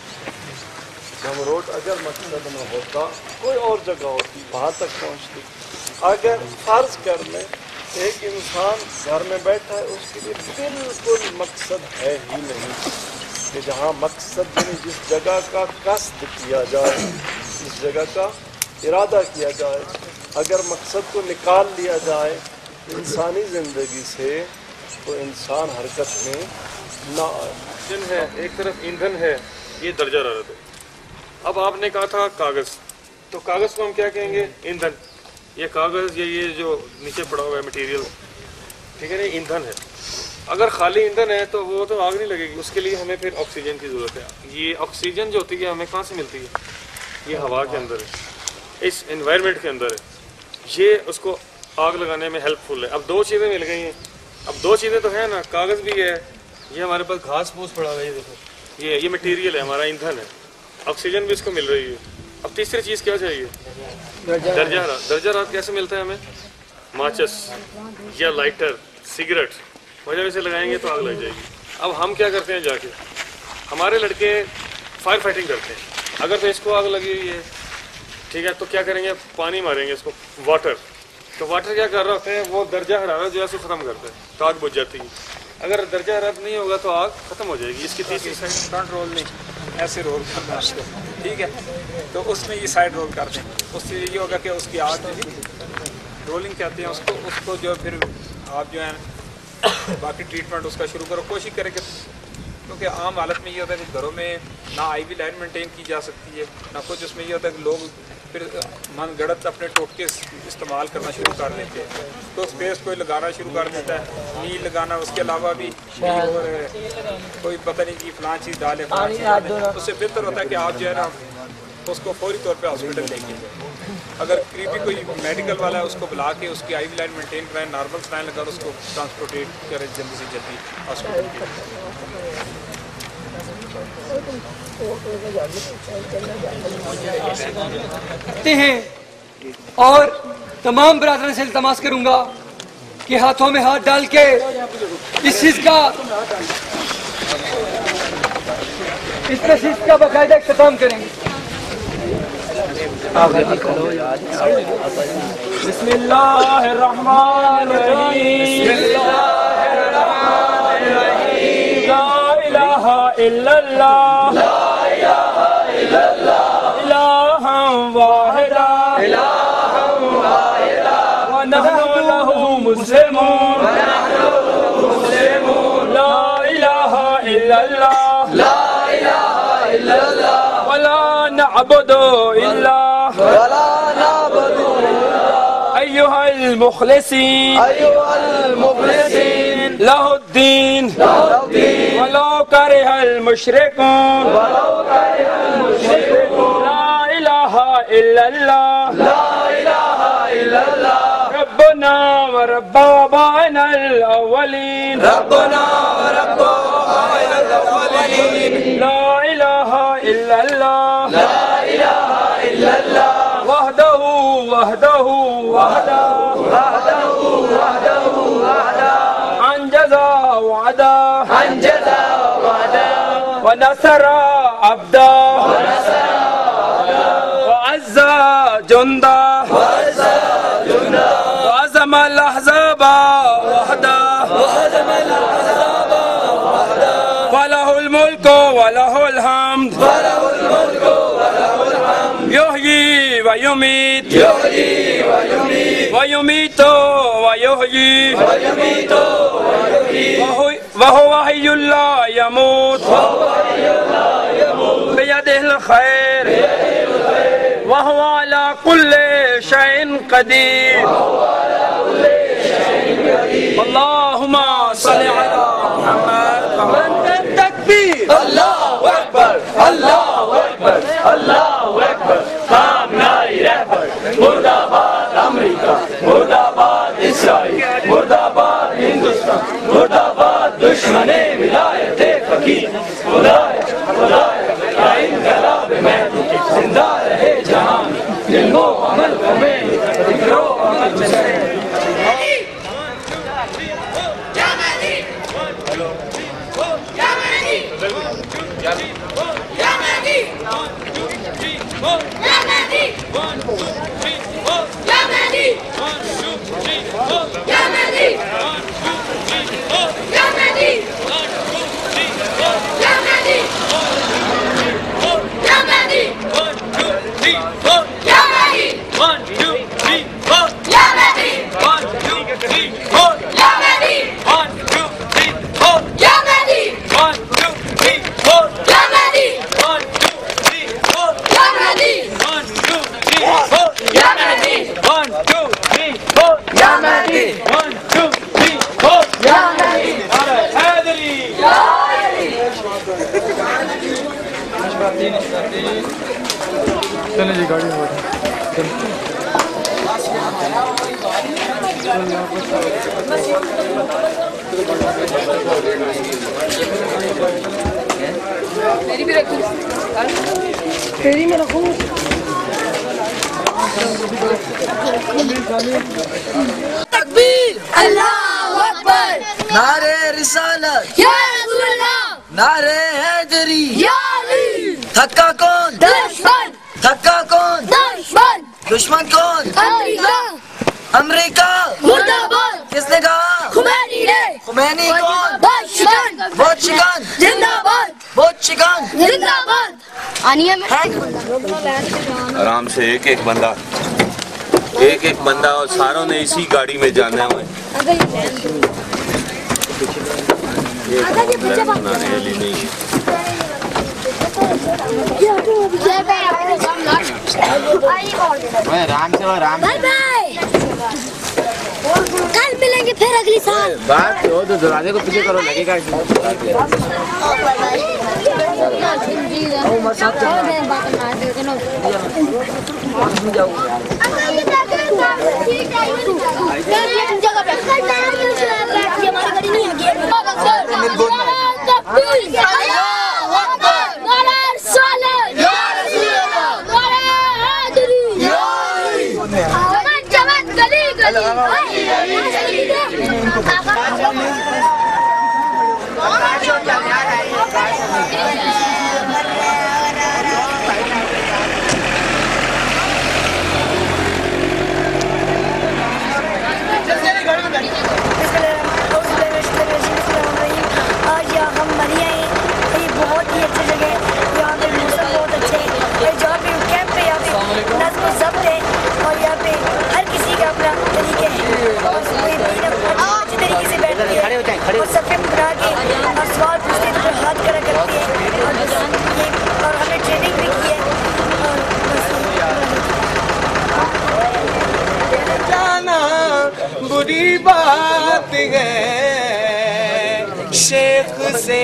बमरोड अगर मकसद न होता कोई और जगह होती, वहाँ तक पहुँचती। अगर फर्ज कर लें एक इंसान घर में बैठा है, उसके लिए बिल्कुल मकसद है ही नहीं कि जहाँ मकसद यानी जिस जगह का कस्द किया जाए, जिस जगह का इरादा किया जाए, अगर मकसद को निकाल लिया जाए इंसानी ज़िंदगी से तो इंसान हरकत में ना आए। ईंधन है, एक तरफ ईंधन है, ये दर्जा हरारत है। अब आपने कहा था कागज़, तो कागज़ को हम क्या कहेंगे? ईंधन। ये कागज़ ये जो नीचे पड़ा हुआ है मटेरियल, ठीक है ना, ईंधन है। अगर खाली ईंधन है तो वो तो आग नहीं लगेगी, उसके लिए हमें फिर ऑक्सीजन की ज़रूरत है। ये ऑक्सीजन जो होती है हमें कहाँ से मिलती है? ये हवा के अंदर है, इस एनवायरनमेंट के अंदर है, ये उसको आग लगाने में हेल्पफुल है। अब दो चीज़ें मिल गई हैं, अब दो चीज़ें तो है ना, कागज़ भी है, ये हमारे पास घास फूस पड़ा हुआ है, ये देखो, ये मटेरियल है, हमारा ईंधन है, ऑक्सीजन भी इसको मिल रही है। अब तीसरी चीज़ क्या चाहिए? दर्जा हरारत। दर्जा हरारत कैसे मिलता है हमें? माचिस या लाइटर, सिगरेट वजह से लगाएंगे तो आग लग जाएगी। अब हम क्या करते हैं, जाके हमारे लड़के फायर फाइटिंग करते हैं, अगर तो इसको आग लगी हुई है, ठीक है, तो क्या करेंगे? पानी मारेंगे इसको, वाटर। तो वाटर क्या कर रहा होता है, वो दर्जा हरारत जो है उसको ख़त्म करता है, तो आग बुझ जाती है। अगर दर्जा हरारत नहीं होगा तो आग ख़त्म हो जाएगी। इसकी तीसरी साइड फ्रंट रोल नहीं, ऐसे रोल करना उसको, ठीक है, तो उसमें ये साइड रोल कर दें, उससे ये होगा कि उसकी आग रोलिंग कहते हैं उसको, उसको जो फिर आप जो है बाकी ट्रीटमेंट उसका शुरू करो, कोशिश करें कि, क्योंकि आम हालत में ये होता है कि घरों में ना IV लाइन मेंटेन की जा सकती है, ना कुछ। उसमें ये होता है कि लोग फिर मन गढ़त अपने टोटके इस्तेमाल करना शुरू कर देते हैं, तो स्पेस कोई लगाना शुरू कर देता है, नील लगाना, उसके अलावा भी कोई पता नहीं कि फलां चीज़ डाले, उससे बेहतर होता है कि आप जो है ना उसको फौरी तौर पे हॉस्पिटल लेके जाए। अगर करीबी कोई मेडिकल वाला है उसको बुला के उसकी आईवी लाइन मेंटेन कराएं, नॉर्मल स्टाइन लगाकर उसको ट्रांसपोर्टेट करें जल्दी से जल्दी हॉस्पिटल के हैं। और तमाम बरादरों से इल्तमास करूंगा कि हाथों में हाथ डाल के इस चीज का बाकायदा इख्तिताम करेंगे। बिस्मिल्लाहिर्रहमानिर्रहीम, ला इलाहा इल्लल्लाह, ला इलाहा इल्लल्लाह, इलाहम वाहिदा, इलाहम वाहिदा, व नहनु लहु मुस्लिमून, व नहनु मुस्लिमून, ला इलाहा इल्लल्लाह, ला इलाहा इल्लल्लाह, व ला नअबुदु इल्ला, व ला नअबुदु इल्ला, अय्युहल मुखलिसीन, अय्युहल मुखलिसीन, लहुद्दीन, लहुद्दीन, वलो करिहल मुशरिकून, वलो करिहल मुशरिकून, ला इलाहा इल्लल्लाह, ला इलाहा इल्लल्लाह, रब्बना व रब्ब आबाइनल अव्वलीन, रब्बना व रब्ब आबाइनल अव्वलीन, ला इलाहा इल्लल्लाह, ला इलाहा इल्लल्लाह, वहदहु वहदहु वहदा, वहदहु वहदहु वहदा, अंजज़ा वअदा, अंजज़ा वअदा, व नसरा अब्दा, व नसरा अब्दा, व अज़्ज़ा जुंदा, व अज़्ज़ा जुंदा, व अज़मल अहज़ाबा वहदा, व अज़मल अहज़ाबा वहदा, फलहुल मुल्कु व लहुल हम्द, फलहुल मुल्कु व लहुल हम्द, युहयी व युमीत, युहयी व युमीत, व युमीतु व युहयी, व युमीतु व युहयी, व हुवा हय्युल ला यमूत, व हुवा हय्युल ला यमूत, बियदिहिल खैर, व हुवा अला कुल्लि शैइन क़दीर, व हुवा अला कुल्लि शैइन क़दीर, अल्लाहुम्मा सल्लि अला मुहम्मद, तकबीर, अल्लाहु अकबर, अल्लाहु अकबर, अल्लाहु अकबर, कामयाबी रहबर, मुर्दाबाद अमेरिका, मुर्दाबाद इसराइल, मुर्दाबाद हिंदुस्तान, मुर्दाबाद दुश्मने विलायते फकीर, खुदाया खुदाया या इनकलाब महदूद, जिंदा रहे जहां में इल्मो अमल में, जिक्रो अमल में। चले जी गाड़ी में मेरी भी रखूं, तेरी में रखूं। तकबीर, अल्लाहु अकबर, नारे रिसालत, या रसूलल्लाह, नारे हैदरी, या अली, थक्का कौन? दुश्मन, थक्का कौन? दुश्मन, दुश्मन कौन? अमेरिका, अमेरिका मुर्दाबाद, किसने कहा? खुमैनी ने। खुमैनी कौन? बोशिगन, बोशिगन जिंदाबाद, बोशिगन जिंदाबाद। आनिया में आराम से एक एक बंदा और सारों ने इसी गाड़ी में जाना है। राम कल मिलेंगे फिर अगली साल। बात हो तो दरवाजे को पीछे करो, लगेगा आज यहाँ हम मरिया हैं, ये बहुत ही अच्छी जगह है, यहाँ पे मौसम बहुत अच्छे है, जहाँ पे कैंप पे यहाँ पे नज़्म ज़ब्त है और यहाँ पे हर किसी का अपना तरीके है और कोई अच्छी तरीके से बैठती है और सफ़े बना के और सवाल पूछते हैं तो हाथ खड़ा करती है और हमें ट्रेनिंग भी की है और जाना बुरी बात है, शेख से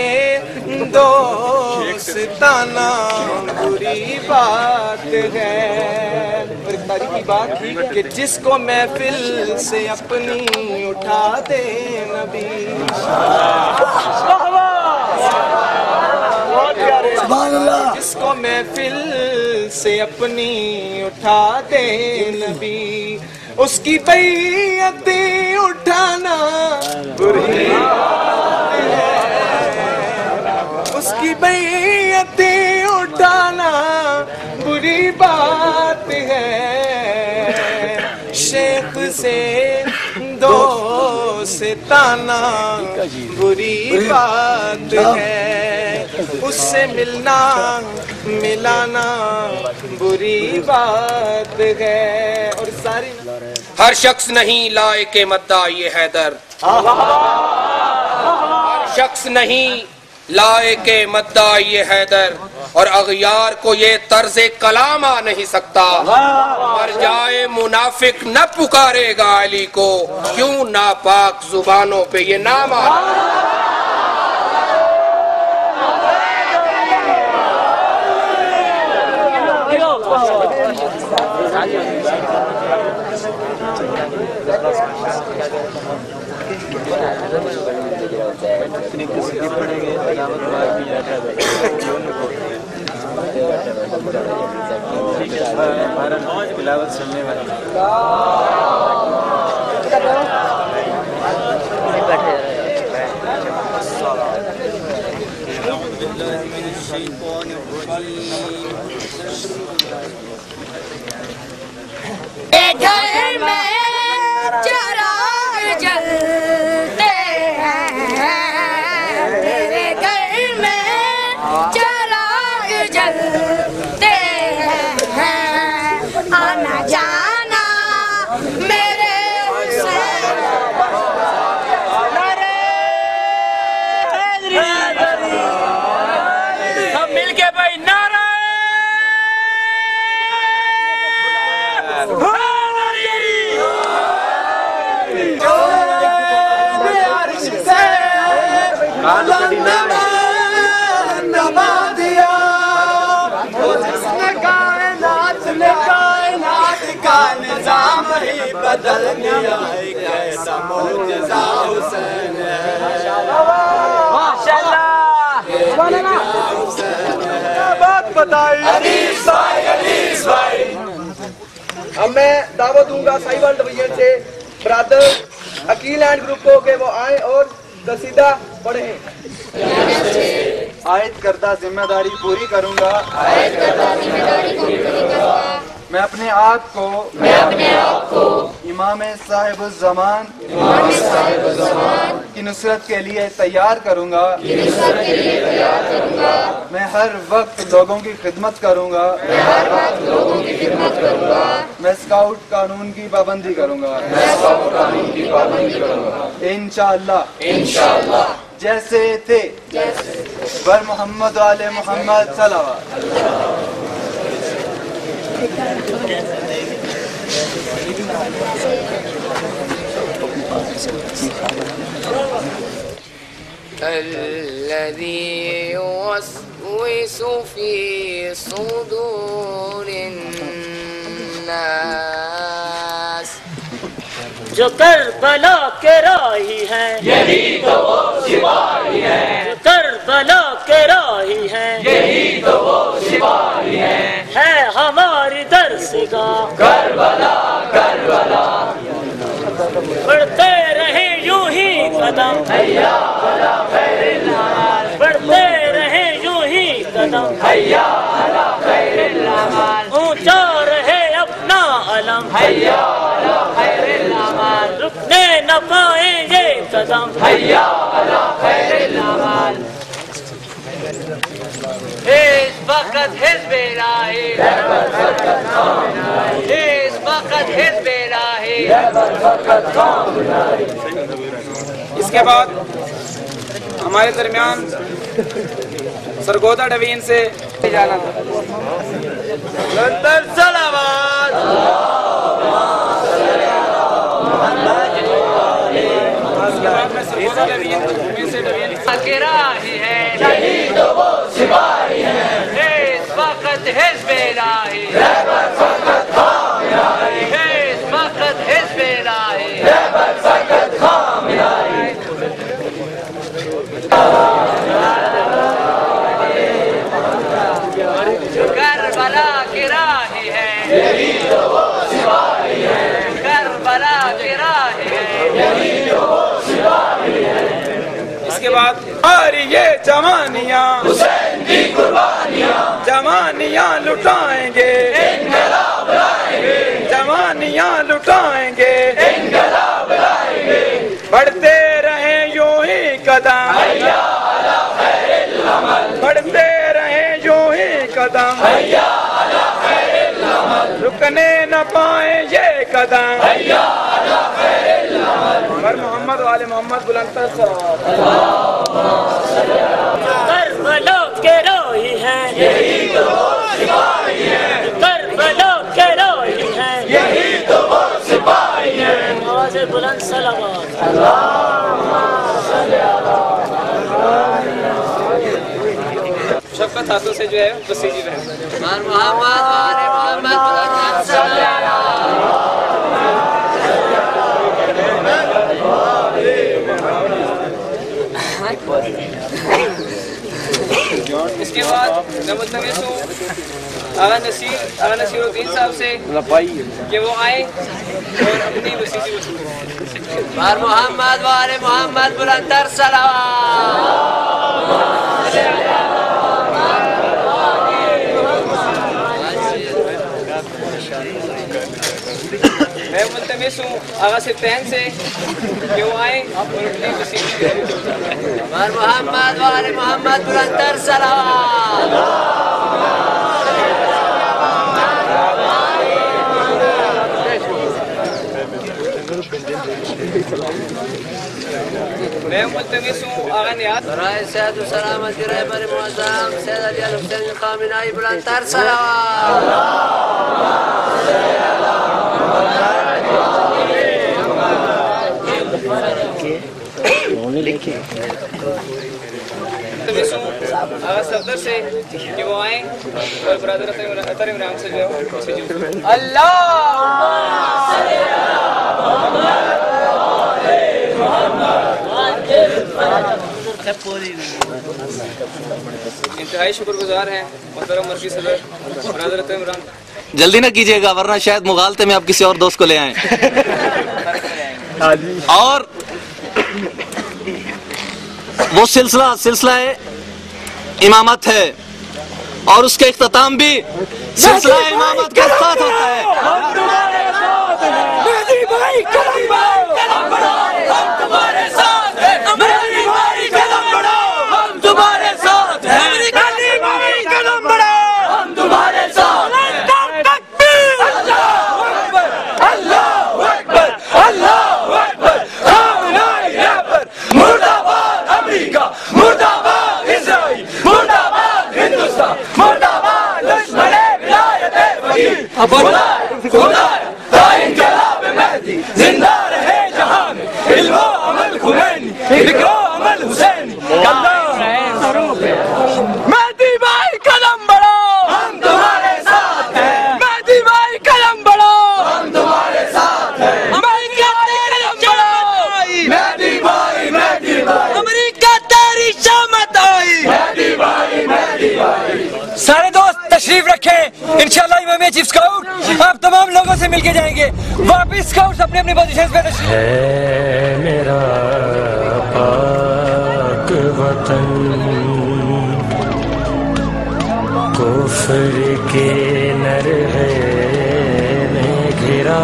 दोस्ताना बुरी बात है। और एक तारीख की बात कि जिसको महफिल से अपनी उठा दे नबी, जिसको महफिल से अपनी उठा दे नबी, उसकी बैयत उठाना बुरी बात है, उसकी बैयत उठाना बुरी बात है। शेख से दोस्ताना बुरी बात है, उससे मिलना मिलाना बुरी बात है। और सारी हर शख्स नहीं लायके मद्दा ये हैदर, हर शख्स नहीं लायके मद्दा ये हैदर, और अगयार को ये तर्ज़े कलाम आ नहीं सकता। मर जाए मुनाफिक न पुकारेगा अली को, क्यों नापाक जुबानों पे ये नाम आ। सुनने वाले घर में चिराग जलते हैं, मेरे घर में चिराग जलते हैं, आना जाना मेरे सब मिलके भाई नारा नवा दिया जिसने कायनात ने कायनात का निजाम ही बदल दिया, एक ऐसा मौजज़ा हुसैन है। माशाअल्लाह बात बताई अनीस भाई। अब मैं दावत दूंगा साहिवाल डिवीजन से ब्रदर अकील एंड ग्रुप को कि वो आए और कसीदा पढ़े। आयत करदा जिम्मेदारी पूरी करूंगा, मैं अपने आप को इमाम साहिब ज़मान की नुसरत के लिए तैयार करूंगा, मैं हर वक्त लोगों की खिदमत करूंगा, मैं स्काउट कानून की पाबंदी करूंगा, इंशाअल्लाह जैसे थे बर मोहम्मद वाले मोहम्मद सल्लल्लाहु الذي يوسوس في صدور الناس. जो करबला के राही हैं यही तो वो सिपाही हैं, जो करबला के राही हैं यही तो वो सिपाही हैं, है हमारी दरसगाह करबला करबला। बढ़ते रहे यूं ही कदम हैया अला खैरिल अमाल, बढ़ते रहे यूं ही कदम हैया अला खैरिल अमाल, ऊंचा रहे अपना अलम हैया अला खैरिल अमाल, रुकने न पाए ये कदम हैया अला खैरिल अमाल। इस वक्त हिज़्ब इलाही, इस वक्त हिज़्ब इलाही। इसके बाद हमारे दरमियान सरगोदा डवीन से जाना था। लंदन सलावत के राही है, यही तो वो सिपाही हैं, इस वक्त हिज़्ब इलाही, इस वक्त हिज़्ब इलाही। करबला की राही है, यही तो वो सिपाही हैं, करबला की राही है, यही तो वो सिपाही हैं। इसके बाद हमारी ये जवानियाँ हुसैन की कुर्बानियाँ, जवानियाँ लुटाएंगे, इनकलाब लाएंगे, जवानियाँ लुटाएंगे, इनकलाब लाएंगे। बढ़ते रहे यूं ही कदम, हैया अला खैरिल अमल, बढ़ते रहे यूं ही कदम, हैया अला खैरिल अमल, रुकने न पाए ये कदम। हैया अला खैरिल अमल। पर मोहम्मद वाले मोहम्मद बुलंदतर करबला के राही हैं यही तो वो सिपाही हैं, करबला के राही हैं यही तो वो सिपाही हैं। आवाज़ बुलंद सलावत। शफकत हाथों से जो है बसीजी रहे। मोहम्मद वाले मोहम्मद बुलंद इसके बाद मैं मुल्तमिस हूँ आगा नसीरुद्दीन साहब से कि वो आए और अपनी वसीसी वसूल करें। मोहम्मद वाले मोहम्मद बुलंदर मैं मुल्तमिस हूँ आगा सिफ्तैन से कि वो आए और अपनी वसीसी करें। मोहम्मद वाले मोहम्मद बुलंदर मैं मुल्तमिस हूँ आगा नियाज़ राय सैयद सलामत की रहबर मुअज़्ज़म सैयद अली अल हुसैन ख़ामिनाई बुलंदर आगा सफदर से कि वो आए और ब्रदर अतर इमरान से जो है अल्लाह इंतहाई शुक्रगुजार हैं मोहतरम मरकज़ी सदर ब्रदर अतर इमरान। जल्दी ना कीजिएगा वरना शायद मुगालते में आप किसी और दोस्त को ले आए। और वो सिलसिला है इमामत है और उसके इख्तिताम भी सिलसिला इमामत के साथ होता है। जिंदा रहे जहां में इल्म अमल खुमैनी, फिक्र अमल हुसैनी। इंशाल्लाह इमाम चीफ स्काउट आप तमाम लोगों से मिलके जाएंगे। वापिस स्काउट्स अपने अपनी पोजीशन पे है मेरा पाक वतन, कुफ्र के नर है में घिरा,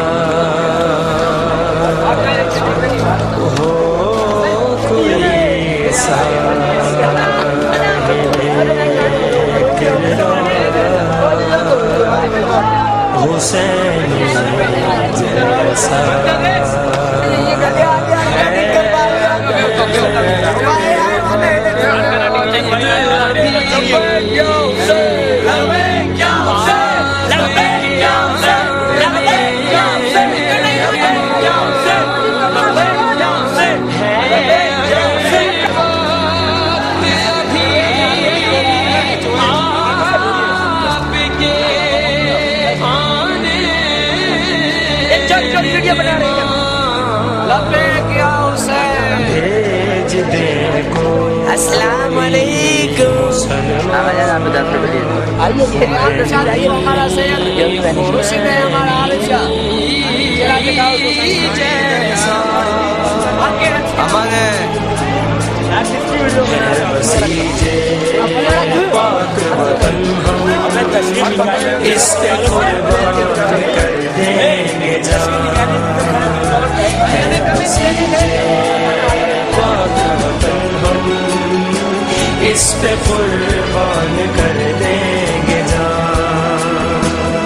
हो कोई हुसैन जैसा भेज दे को अस्सलाम वालेकुम। आइए हमारा सैयद खुशी में हमारा आलिशा जरा दिखाओ हमारे बसीजे पाक वतन हम इस पे कुर्बान कर देंगे जान, पाक वतन हम इस पे कुर्बान कर देंगे जान।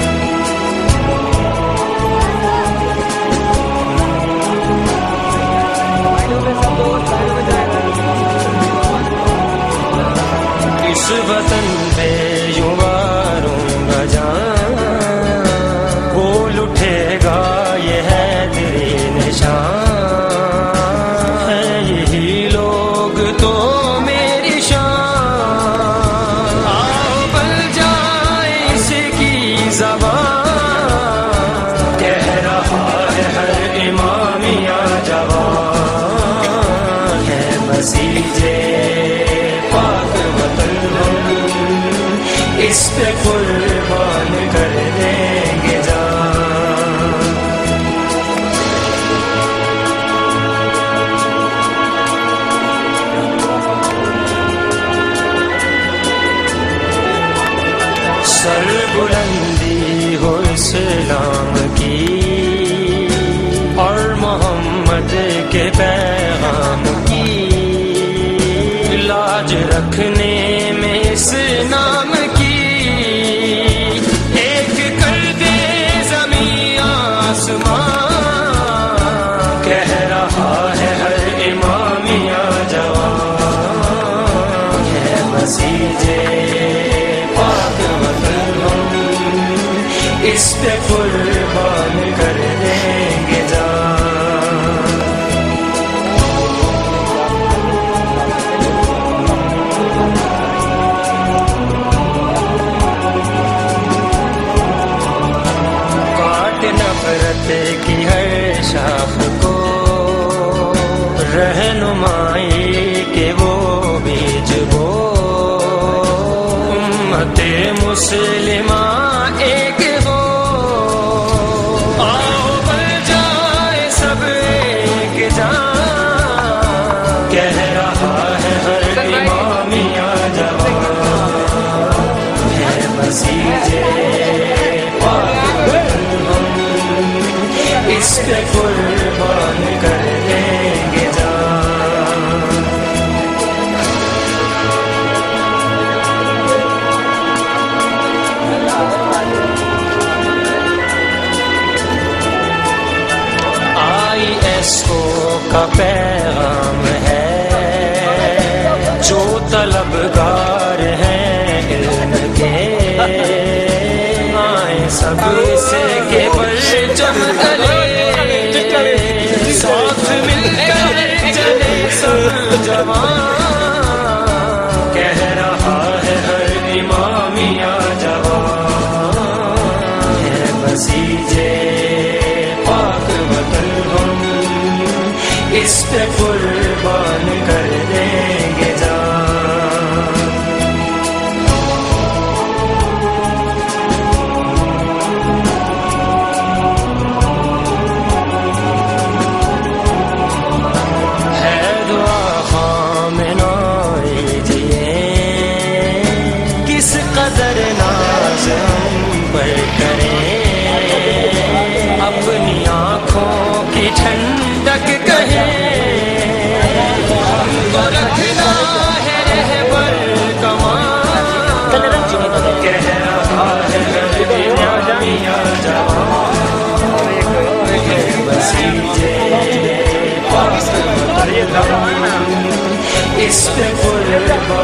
इस वतन पे यूं मारूंगा जान, बोल उठेगा ये है तेरी निशान, है यही लोग तो मेरी शान, आओ बल जाए इसकी ज़बान, कह रहा है हर इमामिया जवान, है बसीजे पाक वतन हम इस पे कुर्बान कर देंगे जान। सरबुलंदी हो इस्लाम की और मोहम्मद के पैगाम की, लाज रखने में इस नाम की, एक कर दे ज़मीं आसमां, कह रहा है हर इमामिया जवान, है बसीजे पाक वतन हम इस पे कुर्बान कर देंगे जान। काट नफरत की हर शाख को, रहनुमाई के वो बीज बो, उम्मते मुस्लिमा एक हो, आओ बल जाए सब एक जान, कह रहा है हर इमामिया जवान, है बसीजे पाक हम इस पे कुर्बान कर देंगे जान। ISO का पैगाम है, जो तलबगार हैं इल्म के, आए सब से के परचम तले, साथ मिलकर चले सब जवान, कह रहा है हर इमामिया जवान, है बसीजे पाक वतन हम इस पे कुर्बान कर देंगे जान। सफर करें, अपनी आँखों की ठंडक कहें, हमको रखना है रहबर कमान, कह रहा है मियां जवान, बसीजे इस पे कुर्बान